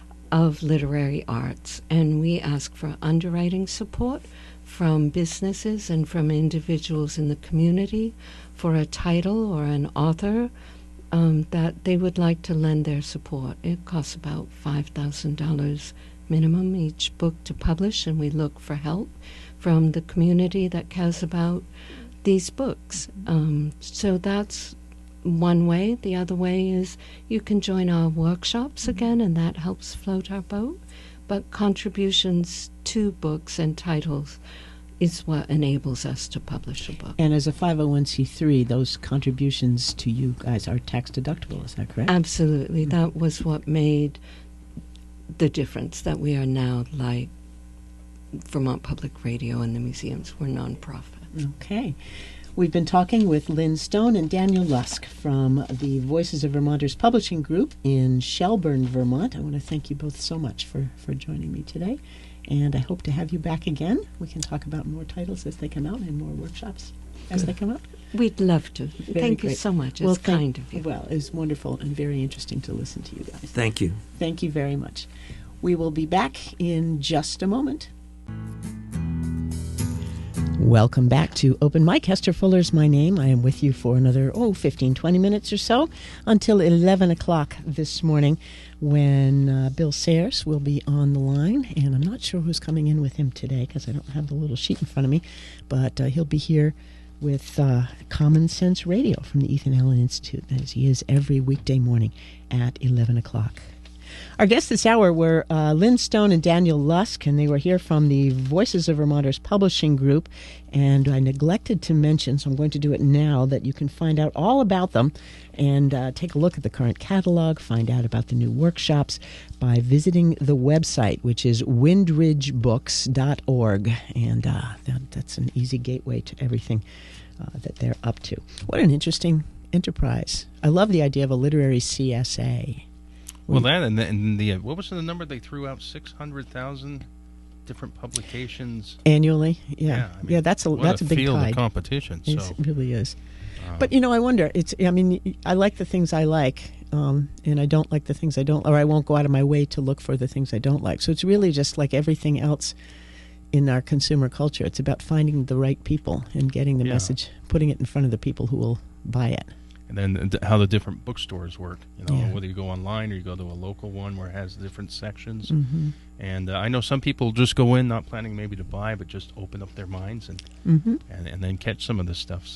K: of literary arts, and we ask for underwriting support from businesses and from individuals in the community for a title or an author um, that they would like to lend their support. It costs about five thousand dollars minimum each book to publish, and we look for help from the community that cares about these books. Um, so that's one way. The other way is you can join our workshops again, and that helps float our boat. But contributions to books and titles is what enables us to publish a book.
B: And as a five oh one c three, those contributions to you guys are tax deductible, is that correct?
K: Absolutely. Mm-hmm. That was what made the difference, that we are now like Vermont Public Radio and the museums. We're nonprofit.
B: Okay. We've been talking with Lynn Stone and Daniel Lusk from the Voices of Vermonters Publishing Group in Shelburne, Vermont. I want to thank you both so much for, for joining me today, and I hope to have you back again. We can talk about more titles as they come out and more workshops as Good. they come out.
K: We'd love to.
B: Very
K: thank
B: great.
K: you so much. It's
B: well,
K: kind
B: thank,
K: of you.
B: Well, it's wonderful and very interesting to listen to you guys.
L: Thank you.
B: Thank you very much. We will be back in just a moment. Welcome back to Open Mic. Hester Fuller's my name. I am with you for another, oh, fifteen, twenty minutes or so until eleven o'clock this morning when uh, Bill Sayers will be on the line. And I'm not sure who's coming in with him today because I don't have the little sheet in front of me. But uh, he'll be here with uh, Common Sense Radio from the Ethan Allen Institute, as he is every weekday morning at eleven o'clock. Our guests this hour were uh, Lynn Stone and Daniel Lusk, and they were here from the Voices of Vermonters Publishing Group. And I neglected to mention, so I'm going to do it now, that you can find out all about them and uh, take a look at the current catalog, find out about the new workshops by visiting the website, which is windridge books dot org. And uh, that, that's an easy gateway to everything uh, that they're up to. What an interesting enterprise. I love the idea of a literary C S A.
C: Well, that and the, and the uh, what was the number they threw out? Six hundred thousand different publications
B: annually. Yeah, yeah,
C: I mean,
B: yeah that's a
C: what
B: that's
C: a,
B: a big
C: field
B: tide.
C: of competition. So.
B: It really is.
C: Uh,
B: but you know, I wonder. It's. I mean, I like the things I like, um, and I don't like the things I don't, or I won't go out of my way to look for the things I don't like. So it's really just like everything else in our consumer culture. It's about finding the right people and getting the
C: yeah.
B: message, putting it in front of the people who will buy it.
C: And then th- how the different bookstores work, you know,
B: Yeah.
C: whether you go online or you go to a local one where it has different sections.
B: Mm-hmm.
C: And uh, I know some people just go in not planning maybe to buy, but just open up their minds and
B: Mm-hmm.
C: and, and then catch some of this stuff. So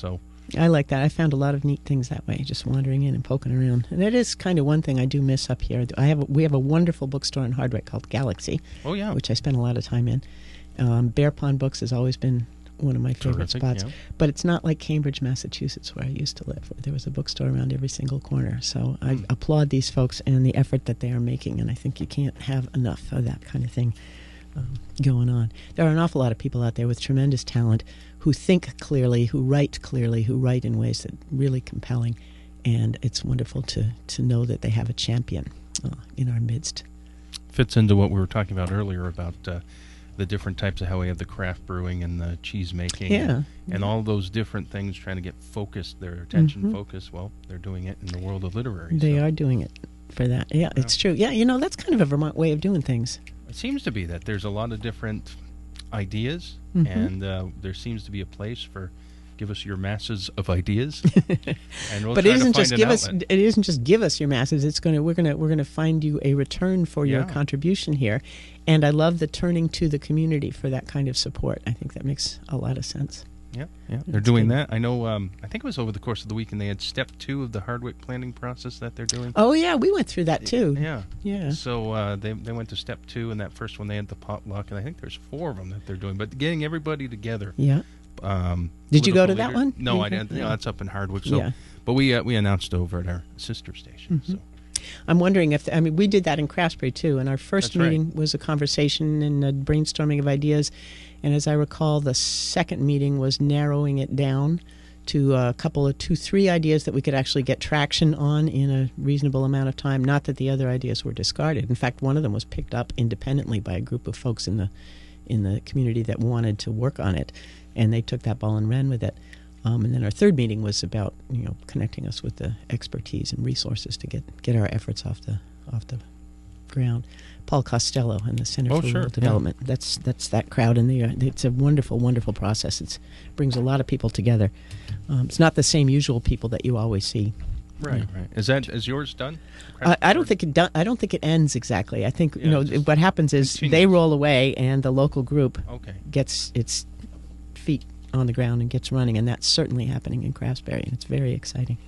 B: I like that. I found a lot of neat things that way, just wandering in and poking around. And that is kind of one thing I do miss up here. I have a, we have a wonderful bookstore in Hardwick called Galaxy.
C: Oh, yeah.
B: Which I spend a lot of time in. Um, Bear Pond Books has always been one of my favorite
C: Terrific,
B: spots.
C: yeah.
B: But it's not like Cambridge, Massachusetts, where I used to live, where there was a bookstore around every single corner. So I
C: Mm.
B: applaud these folks and the effort that they are making, and I think you can't have enough of that kind of thing um, going on. There are an awful lot of people out there with tremendous talent who think clearly, who write clearly, who write in ways that are really compelling, and it's wonderful to, to know that they have a champion uh, in our midst.
C: Fits into what we were talking about earlier about uh, the different types of how we have the craft brewing and the cheese making,
B: Yeah.
C: and, and all those different things, trying to get focused, their attention
B: Mhm.
C: focused. Well, they're doing it in the world of literary.
B: They
C: so.
B: are doing it for that. Yeah, it's true. Yeah, you know, that's kind of a Vermont way of doing things.
C: It seems to be that there's a lot of different ideas,
B: Mhm.
C: and uh, there seems to be a place for give us your masses of ideas, and we'll
B: but
C: try
B: it isn't
C: to find
B: just
C: an
B: give us.
C: outlet.
B: It isn't just give us your masses. It's going to. We're going to. We're going to find you a return for your
C: Yeah.
B: contribution here, and I love the turning to the community for that kind of support. I think that makes a lot of sense.
C: Yeah, yeah, they're
B: That's
C: doing
B: good.
C: that. I know. Um, I think it was over the course of the week, and they had step two of the Hardwick planning process that they're doing.
B: Oh yeah, we went through that too.
C: Yeah,
B: Yeah.
C: So uh, they they went to step two, and that first one they had the potluck, and I think there's four of them that they're doing. But getting everybody together.
B: Yeah.
C: Um,
B: Did you go to
C: political
B: that
C: leaders-
B: one?
C: No,
B: You
C: I didn't.
B: didn't?
C: You know, that's up in Hardwick. So,
B: Yeah.
C: but we uh, we announced over at our sister station.
B: Mhm.
C: So
B: I'm wondering if I mean we did that in Craftsbury too, and our first
C: That's right.
B: meeting was a conversation and a brainstorming of ideas, and as I recall, the second meeting was narrowing it down to a couple of two, three ideas that we could actually get traction on in a reasonable amount of time. Not that the other ideas were discarded. In fact, one of them was picked up independently by a group of folks in the in the community that wanted to work on it, and they took that ball and ran with it. Um, and then our third meeting was about you know connecting us with the expertise and resources to get, get our efforts off the off the ground. Paul Costello and the Center
C: Oh,
B: for
C: sure,
B: Rural
C: yeah.
B: Development. That's that's that crowd, and the, it's a wonderful, wonderful process. It brings a lot of people together. Um, it's not the same usual people that you always see.
C: right, right. Is that is yours done?
B: I, I don't think it. Do, I don't think it ends exactly. I think you
C: Yeah,
B: know
C: it just
B: what happens is
C: continues.
B: they roll away, and the local group
C: Okay.
B: gets its feet on the ground and gets running, and that's certainly happening in Craftsbury, and it's very exciting.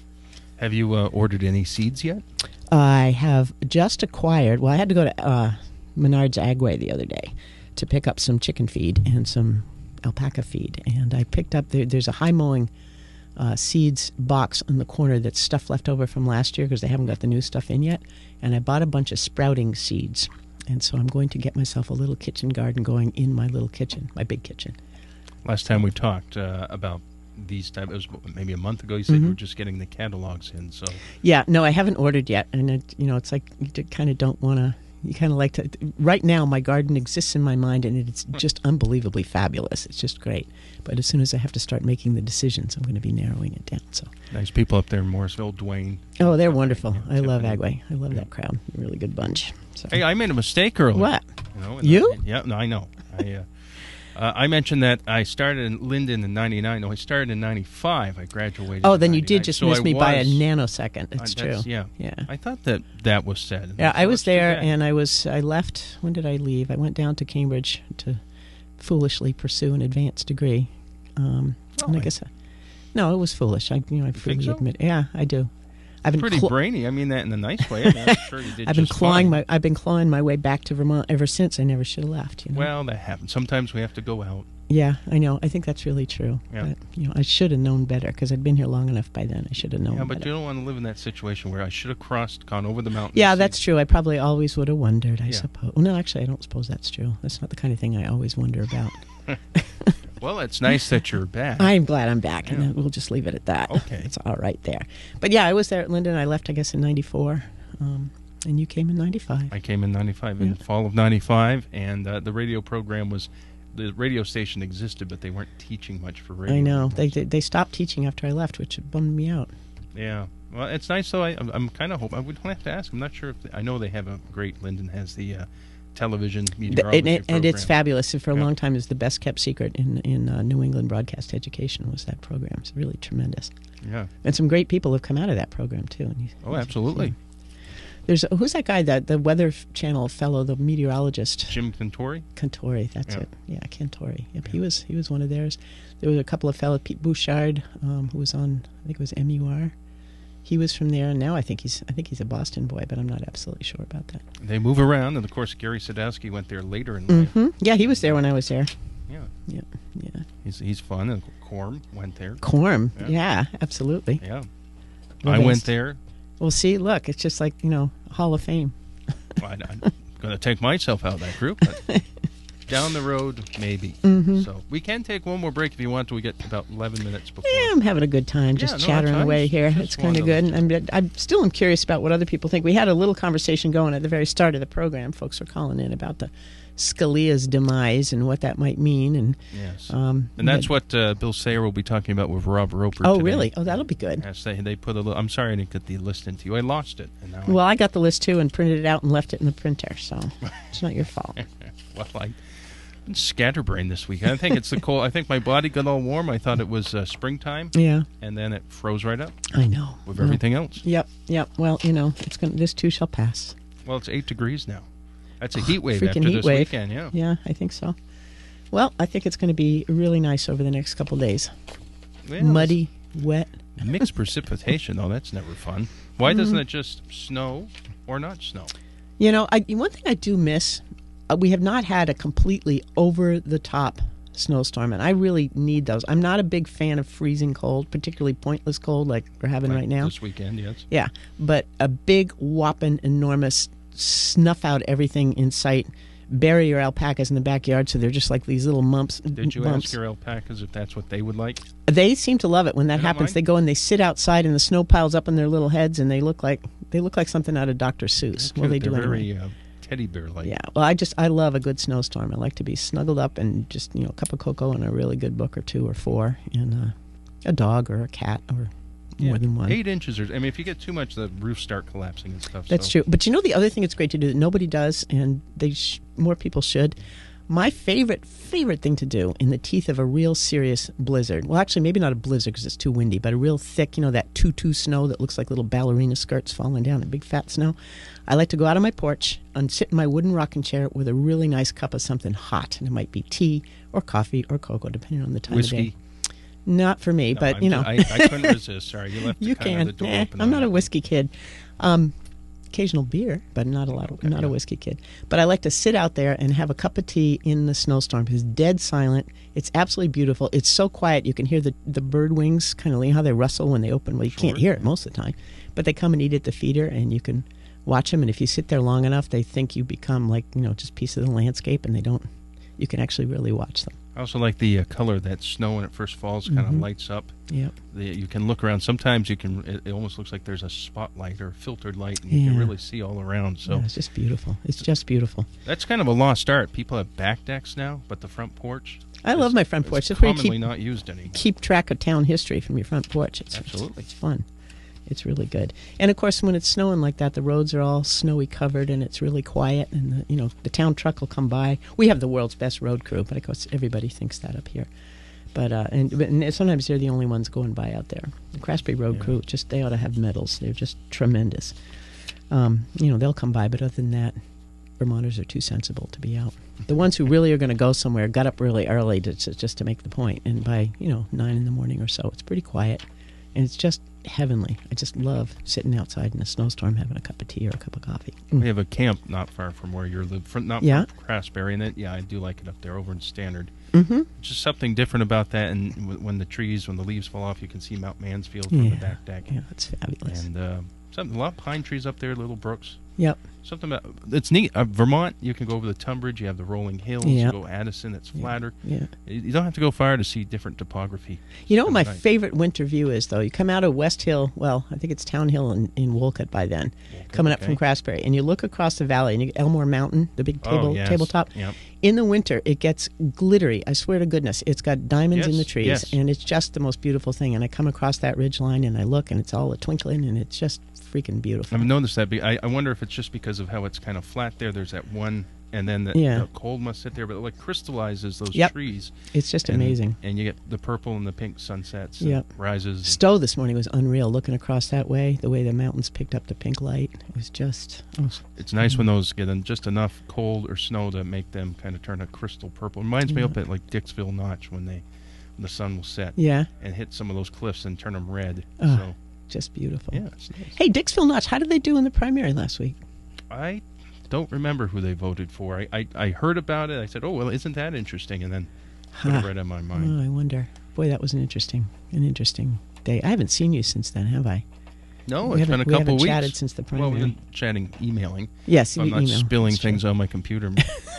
C: Have you uh, ordered any seeds yet?
B: I have just acquired. Well, I had to go to uh, Menards Agway the other day to pick up some chicken feed and some alpaca feed, and I picked up. There, there's a high mowing uh, seeds box in the corner that's stuff left over from last year because they haven't got the new stuff in yet, and I bought a bunch of sprouting seeds, and so I'm going to get myself a little kitchen garden going in my little kitchen, my big kitchen.
C: Last time we talked uh, about these type, it was maybe a month ago. You said you
B: Mhm.
C: were just getting the catalogs in. So
B: Yeah, no, I haven't ordered yet, and it, you know, it's like you kind of don't want to. You kind of like to. Right now, my garden exists in my mind, and it's just unbelievably fabulous. It's just great. But as soon as I have to start making the decisions, I'm going to be narrowing it down. So,
C: nice people up there in Morrisville, Dwayne.
B: oh, they're wonderful. I love
C: Tiffany.
B: Agway. I love that crowd. They're a really good bunch. So.
C: Hey, I made a mistake earlier.
B: What?
C: You? Know, and
B: You?
C: I, yeah, no, I know. I uh, uh, I mentioned that I started in Linden in ninety-nine. No, I started in ninety-five. I graduated.
B: Oh,
C: in
B: then you
C: ninety-nine.
B: did just
C: So
B: miss
C: I
B: me by a
C: was-
B: nanosecond.
C: I-
B: It's true.
C: that's- Yeah,
B: Yeah.
C: I thought that that was said.
B: Yeah, I
C: So
B: was
C: it's too
B: there,
C: bad.
B: and I was I left. When did I leave? I went down to Cambridge to foolishly pursue an advanced degree. Um, and I
C: Really?
B: guess I, no, it was foolish. I you know I freely
C: so?
B: admit. Yeah, I do. I've been
C: pretty
B: cla-
C: brainy. I mean that in a nice way. I mean, I'm sure you did.
B: I've been
C: just
B: clawing
C: fine.
B: my I've been clawing my way back to Vermont ever since. I never should have left. You know?
C: Well, that happens. Sometimes we have to go out.
B: Yeah, I know. I think that's really true.
C: Yeah.
B: But you know, I should have known better because I'd been here long enough by then. I should have known.
C: Yeah, but
B: better.
C: you don't want to live in that situation where I should have crossed, gone over the mountain.
B: Yeah,
C: and
B: that's true. I probably always would have wondered, I
C: Yeah.
B: suppose. Well, no, actually, I don't suppose that's true. That's not the kind of thing I always wonder about.
C: seen- Well, it's nice that you're back.
B: I'm glad I'm back, and
C: Yeah.
B: then we'll just leave it at that.
C: Okay.
B: It's all right there. But yeah, I was there at Linden. I left, I guess, in ninety-four, um, and you came in ninety-five.
C: I came in ninety-five, in the fall of ninety-five, and uh, the radio program was, the radio station existed, but they weren't teaching much for radio.
B: I know. They, they they stopped teaching after I left, which bummed me out.
C: Yeah. Well, it's nice, though. I, I'm, I'm kind of hope I would have to ask. I'm not sure if, I know they have a great, Linden has the uh, television
B: The-
C: meteorology
B: and, it, and it's
C: program.
B: fabulous. For a
C: Yeah.
B: long time, it's the best kept secret in in uh, New England broadcast education was that program. It's really tremendous.
C: Yeah.
B: And some great people have come out of that program too. And you,
C: Oh, absolutely.
B: There's who's that guy, that the Weather Channel fellow, the meteorologist?
C: Jim Cantori.
B: Cantori, that's
C: Yeah.
B: it. Yeah, Cantori. Yep, he was he was one of theirs. There was a couple of fellows, Pete Bouchard, um, who was on, I think it was M U R. He was from there, and now I think he's I think he's a Boston boy, but I'm not absolutely sure about that.
C: They move around, and of course Gary Sadowski went there later in life.
B: hmm Yeah, he was there when I was there.
C: Yeah,
B: yeah, yeah.
C: He's he's fun. And Corm went there.
B: Corm, yeah, yeah absolutely.
C: Yeah,
B: The
C: I
B: best.
C: went there.
B: Well, see, look, it's just like, you know, Hall of Fame.
C: Well, I, I'm going to take myself out of that group, but down the road, maybe.
B: Mhm.
C: So we can take one more break if you want till we get about eleven minutes before.
B: Yeah, I'm having a good time just
C: Yeah, no,
B: chattering
C: that's-
B: away here.
C: just
B: It's kind of
C: wanted
B: good. And I'm, I'm still am curious about what other people think. We had a little conversation going at the very start of the program. Folks were calling in about the Scalia's demise and what that might mean. And
C: Yes.
B: um,
C: And that's
B: but-
C: what uh, Bill Sayer will be talking about with Rob Roper
B: Oh,
C: today.
B: really? Oh, that'll be good.
C: Yes, they, they put a little... I'm sorry I didn't get the list into you. I lost it. And now
B: Well, I got the list too and printed it out and left it in the printer, so it's not your fault.
C: I, well, I... I'm scatterbrained this week. I think it's the cold. I think my body got all warm. I thought it was uh, springtime.
B: Yeah.
C: And then it froze right up.
B: I know.
C: With
B: Well,
C: everything else.
B: Yep, yep. Well, you know, it's gonna. This too shall pass.
C: Well, it's eight degrees now. That's a heat wave
B: Freaking
C: after
B: heat
C: this
B: wave.
C: weekend, yeah.
B: Yeah, I think so. Well, I think it's going to be really nice over the next couple days.
C: Well,
B: Muddy, wet.
C: Mixed precipitation, though. That's never fun. Why doesn't
B: Mhm.
C: it just snow or not snow?
B: You know, I, one thing I do miss, uh, we have not had a completely over-the-top snowstorm, and I really need those. I'm not a big fan of freezing cold, particularly pointless cold like we're having
C: Like
B: right now.
C: This weekend, yes.
B: Yeah, but a big, whopping, enormous, snuff out everything in sight, bury your alpacas in the backyard so they're just like these little mumps.
C: Did you
B: bumps.
C: ask your alpacas if that's what they would like?
B: They seem to love it when that
C: They don't
B: happens.
C: mind?
B: They go and they sit outside, and the snow piles up on their little heads, and they look like they look like something out of Doctor Seuss. Well, they
C: They're
B: do
C: very
B: anyway.
C: uh, teddy bear-like.
B: Yeah. Well, I just I love a good snowstorm. I like to be snuggled up and just you know a cup of cocoa and a really good book or two or four, and uh, a dog or a cat or more
C: Yeah,
B: than one.
C: Eight inches. Or, I mean, if you get too much, the roofs start collapsing and stuff.
B: That's
C: so.
B: true. But you know the other thing that's great to do that nobody does, and they sh- more people should. My favorite favorite thing to do in the teeth of a real serious blizzard. Well, actually, maybe not a blizzard because it's too windy, but a real thick, you know, that tutu snow that looks like little ballerina skirts falling down, a big fat snow. I like to go out on my porch and sit in my wooden rocking chair with a really nice cup of something hot, and it might be tea or coffee or cocoa, depending on the time
C: Whiskey.
B: of day. Not for me,
C: No,
B: but
C: I'm
B: you
C: ju-
B: know,
C: I, I couldn't resist. Sorry, you left
B: you
C: the, kind
B: can.
C: of the door
B: Eh,
C: open.
B: I'm
C: on
B: not
C: that
B: a
C: one.
B: whiskey kid. Um, occasional beer, but not a lot. Of, not a whiskey kid. But I like to sit out there and have a cup of tea in the snowstorm. It's dead silent. It's absolutely beautiful. It's so quiet. You can hear the the bird wings kind of, you know, how they rustle when they open. Well, you can't hear it most of the time, but they come and eat at the feeder, and you can watch them. And if you sit there long enough, they think you become like you know just a piece of the landscape, and they don't. You can actually really watch them.
C: I also like the uh, color that snow when it first falls kind of
B: Mhm.
C: lights up.
B: Yep.
C: The, you can look around. Sometimes you can. It, it almost looks like there's a spotlight or a filtered light, and you
B: Yeah.
C: can really see all around. So
B: Yeah, it's just beautiful. It's just beautiful.
C: that's kind of a lost art. People have back decks now, but the front porch.
B: I love
C: is-
B: my front porch.
C: It's
B: That's where you
C: commonly
B: keep-
C: not used anymore.
B: keep track of town history from your front porch. It's,
C: Absolutely.
B: It's, it's fun. It's really good. And of course, when it's snowing like that, the roads are all snowy covered, and it's really quiet. And the, you know, the town truck will come by. We have the world's best road crew, but of course, everybody thinks that up here. But uh, and, but- and sometimes they're the only ones going by out there. The Craftsbury Road
C: Yeah.
B: crew, just they ought to have medals. They're just tremendous. Um, you know, they'll come by, but other than that, Vermonters are too sensible to be out. The ones who really are going to go somewhere got up really early to, to, just to make the point, and by you know nine in the morning or so, it's pretty quiet, and it's just heavenly. I just love sitting outside in a snowstorm, having a cup of tea or a cup of coffee.
C: We have a camp not far from where you live, from, not
B: Yeah.
C: from Craftsbury, and it, yeah, I do like it up there over in Standard.
B: Mm-hmm.
C: Just something different about that, and w- when the trees, when the leaves fall off, you can see Mount Mansfield from
B: Yeah.
C: the back deck.
B: Yeah, it's fabulous.
C: And uh, something, a lot of pine trees up there, little brooks.
B: Yep.
C: Something about it's neat. Uh, Vermont, you can go over the Tunbridge. You have the rolling hills.
B: Yeah.
C: You go Addison, it's flatter.
B: Yeah.
C: You you don't have to go far to see different topography.
B: You know what my
C: It's nice.
B: favorite winter view is, though? You come out of West Hill, well, I think it's Town Hill in, in Wolcott by then, coming up
C: okay.
B: from Craftsbury, and you look across the valley, and you Elmore Mountain, the big
C: Oh,
B: table
C: yes.
B: tabletop.
C: Yep.
B: In the winter, it gets glittery. I swear to goodness, it's got diamonds in
C: Yes,
B: the trees,
C: yes.
B: and it's just the most beautiful thing. And I come across that ridge line, and I look, and it's all a twinkling, and it's just freaking beautiful.
C: I've noticed that. Be- I, I wonder if it's just because of how it's kind of flat there. There's that one and then the,
B: Yeah.
C: the cold must sit there, but it like crystallizes those
B: Yep.
C: trees.
B: It's just
C: and,
B: amazing.
C: And you get the purple and the pink sunsets. and
B: Yep.
C: rises.
B: Stowe this morning was unreal. Looking across that way, the way the mountains picked up the pink light, it was just. Oh.
C: It's nice when those get in just enough cold or snow to make them kind of turn a crystal purple. Reminds me
B: Yeah.
C: up at like Dixville Notch when they when the sun will set.
B: Yeah.
C: And hit some of those cliffs and turn them red.
B: Oh,
C: so
B: just beautiful.
C: yeah, it's nice.
B: Hey, Dixville Notch, how did they do in the primary last week?
C: I don't remember who they voted for. I, I, I heard about it. I said, oh, well, isn't that interesting? And then put
B: Huh.
C: it right on my mind.
B: Oh, I wonder. Boy, that was an interesting, an interesting day. I haven't seen you since then, have I?
C: No,
B: We
C: it's been
B: haven't-
C: a
B: we
C: couple
B: haven't
C: weeks.
B: chatted since the
C: Well, we've
B: primary.
C: been chatting, emailing.
B: Yes,
C: I'm
B: you
C: not
B: email.
C: spilling
B: That's true.
C: things on my computer.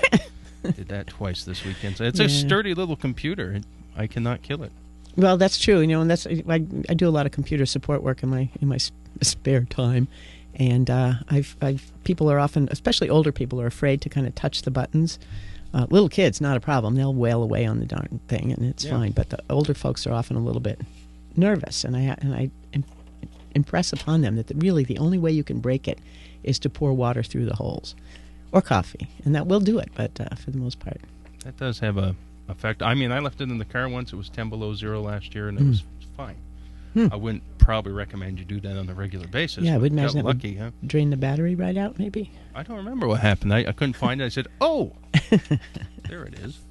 C: Did that twice this weekend. So it's
B: Yeah.
C: a sturdy little computer. It, I cannot kill it.
B: Well, that's true. You know, and that's I, I do a lot of computer support work in my in my s- spare time, and uh, I've, I've people are often, especially older people, are afraid to kind of touch the buttons. Uh, little kids, not a problem; they'll wail away on the darn thing, and it's
C: Yeah.
B: fine. But the older folks are often a little bit nervous, and I and I im- impress upon them that the, really the only way you can break it is to pour water through the holes, or coffee, and that will do it. But uh, for the most part.
C: That does have a effect. I mean, I left it in the car once. It was ten below zero last year, and it
B: Mm.
C: was fine.
B: Hmm.
C: I wouldn't probably recommend you do that on a regular basis.
B: Yeah, I
C: but
B: would imagine
C: got
B: that
C: lucky, huh?
B: would drain the battery right out, maybe.
C: I don't remember what happened. I, I couldn't find it. I said, "Oh, there it is."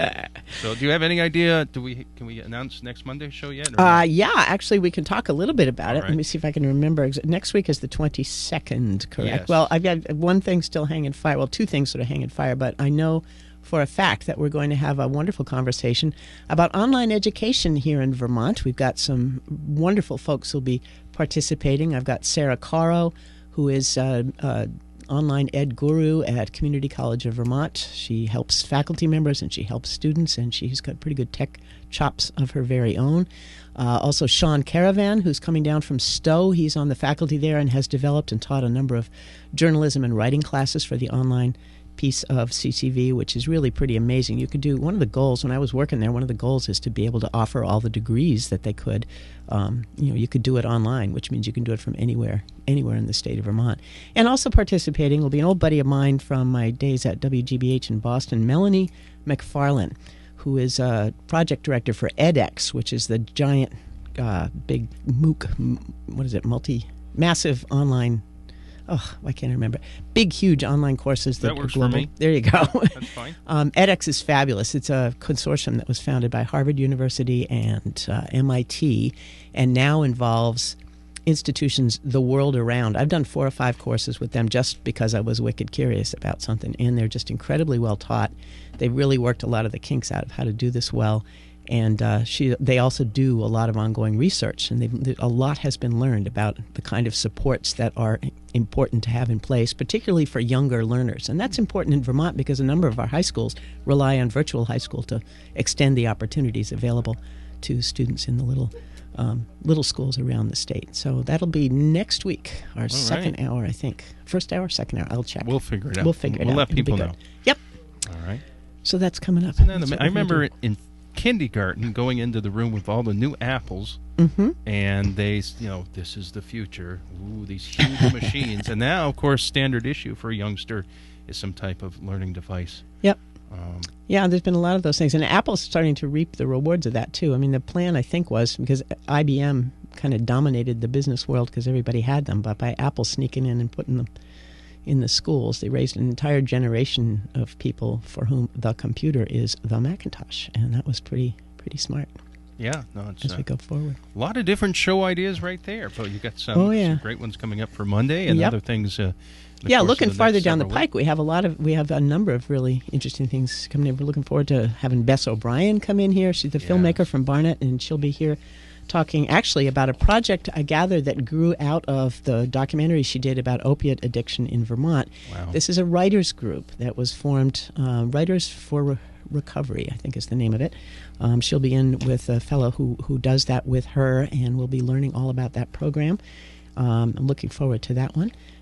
C: So, do you have any idea? Do we can we announce next Monday's show yet? or
B: Uh,
C: not?
B: yeah, actually, we can talk a little bit about
C: All
B: it.
C: right.
B: Let me see if I can remember. Exa- Next week is the twenty-second, correct?
C: Yes.
B: Well, I've got one thing still hanging fire. Well, two things sort of hanging fire, but I know for a fact that we're going to have a wonderful conversation about online education here in Vermont. We've got some wonderful folks who'll be participating. I've got Sarah Caro, who is uh, uh, online ed guru at Community College of Vermont. She helps faculty members and she helps students, and she's got pretty good tech chops of her very own. Uh, also, Sean Caravan, who's coming down from Stowe. He's on the faculty there and has developed and taught a number of journalism and writing classes for the online piece of C C V, which is really pretty amazing. You could do one of the goals when I was working there. One of the goals is to be able to offer all the degrees that they could. Um, you know, you could do it online, which means you can do it from anywhere, anywhere in the state of Vermont. And also participating will be an old buddy of mine from my days at W G B H in Boston, Melanie McFarlane, who is a project director for edX, which is the giant, uh, big MOOC. m- What is it? Multi, massive online. Oh, I can't remember. Big, huge online courses that,
C: That works
B: are
C: for
B: global.
C: me.
B: There you go.
C: That's fine.
B: um, edX is fabulous. It's a consortium that was founded by Harvard University and uh, M I T, and now involves institutions the world around. I've done four or five courses with them just because I was wicked curious about something, and they're just incredibly well taught. They've really worked a lot of the kinks out of how to do this well. And uh, she, they also do a lot of ongoing research, and they've, a lot has been learned about the kind of supports that are important to have in place, particularly for younger learners. And that's important in Vermont because a number of our high schools rely on virtual high school to extend the opportunities available to students in the little um, little schools around the state. So that'll be next week, our
C: right.
B: second hour, I think. First hour, second hour. I'll check.
C: We'll figure it out.
B: We'll figure it
C: We'll
B: out.
C: let
B: It'll be
C: people
B: good.
C: know.
B: Yep.
C: All right.
B: So that's coming up.
C: Isn't that
B: That's
C: ama-
B: what
C: I
B: we're gonna
C: remember
B: do.
C: in kindergarten going into the room with all the new apples,
B: Mhm.
C: and they, s- you know, this is the future. Ooh, these huge machines. And now, of course, standard issue for a youngster is some type of learning device.
B: Yep.
C: Um,
B: Yeah, there's been a lot of those things, and Apple's starting to reap the rewards of that too. I mean, the plan I think was because I B M kind of dominated the business world because everybody had them, but by Apple sneaking in and putting them in the schools, they raised an entire generation of people for whom the computer is the Macintosh, and that was pretty pretty smart.
C: yeah, no, it's
B: as
C: uh,
B: we go forward.
C: a lot of different show ideas right there. But you got some,
B: Oh, yeah.
C: some great ones coming up for Monday, and
B: Yep.
C: other things. Uh, in the
B: Yeah,
C: course of
B: looking
C: the
B: farther
C: next
B: down the
C: several
B: pike, we have a lot of we have a number of really interesting things coming in. We're looking forward to having Bess O'Brien come in here. She's the filmmaker from Barnet, and she'll be here talking actually about a project I gather that grew out of the documentary she did about opiate addiction in Vermont.
C: Wow.
B: This is a writers group that was formed, uh, Writers for Re- Recovery, I think is the name of it. Um, she'll be in with a fellow who, who does that with her, and we'll be learning all about that program. Um, I'm looking forward to that one.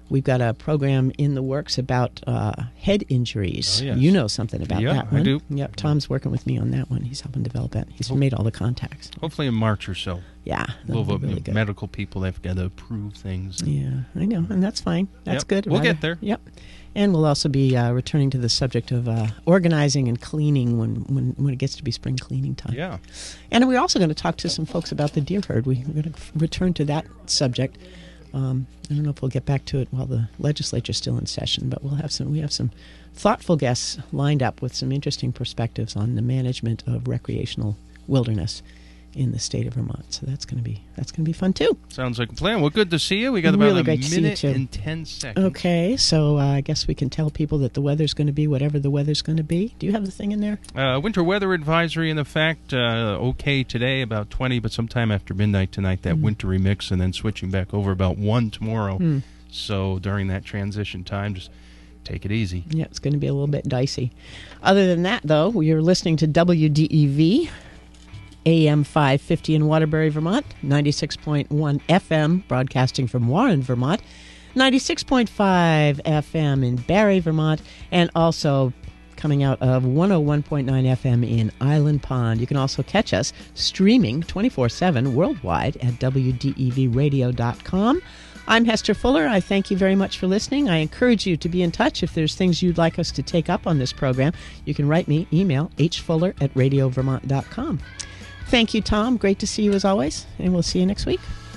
B: We've got a program in the works about uh, head injuries.
C: Oh, yes.
B: You know something about
C: Yeah,
B: that one.
C: I do.
B: Yep, Tom's working with me on that one. He's helping develop that. He's
C: Oh.
B: made all the contacts.
C: Hopefully in March or so.
B: Yeah,
C: We'll
B: that'll
C: vote,
B: be really good.
C: medical people, they've got to approve things.
B: Yeah, I know, and that's fine. That's
C: Yep,
B: good.
C: we'll
B: Rather-
C: get there.
B: Yep. And we'll also be uh, returning to the subject of uh, organizing and cleaning when, when, when it gets to be spring cleaning time.
C: Yeah.
B: And we're also going to talk to some folks about the deer herd. We, we're going to return to that subject. Um, I don't know if we'll get back to it while the legislature's still in session, but we'll have some. We have some thoughtful guests lined up with some interesting perspectives on the management of recreational wilderness in the state of Vermont. So that's going to be that's going to be fun too.
C: Sounds like a plan. Well, good to see you. We got about
B: Really
C: a
B: great to see you,
C: minute
B: too.
C: and ten seconds.
B: Okay, so uh, I guess we can tell people that the weather's going to be whatever the weather's going to be. Do you have the thing in there?
C: Uh, winter weather advisory in effect. Uh, okay today, about twenty, but sometime after midnight tonight, that
B: Mm.
C: wintry mix, and then switching back over about one tomorrow.
B: Mm.
C: So during that transition time, just take it easy.
B: Yeah, it's going to be a little bit dicey. Other than that, though, you're listening to W D E V, A M five fifty in Waterbury, Vermont, ninety-six point one F M, broadcasting from Warren, Vermont, ninety-six point five F M in Barrie, Vermont, and also coming out of one oh one point nine F M in Island Pond. You can also catch us streaming twenty-four seven worldwide at W D E V radio dot com. I'm Hester Fuller. I thank you very much for listening. I encourage you to be in touch. If there's things you'd like us to take up on this program, you can write me, email hfuller at radio vermont dot com. Thank you, Tom. Great to see you as always, and we'll see you next week.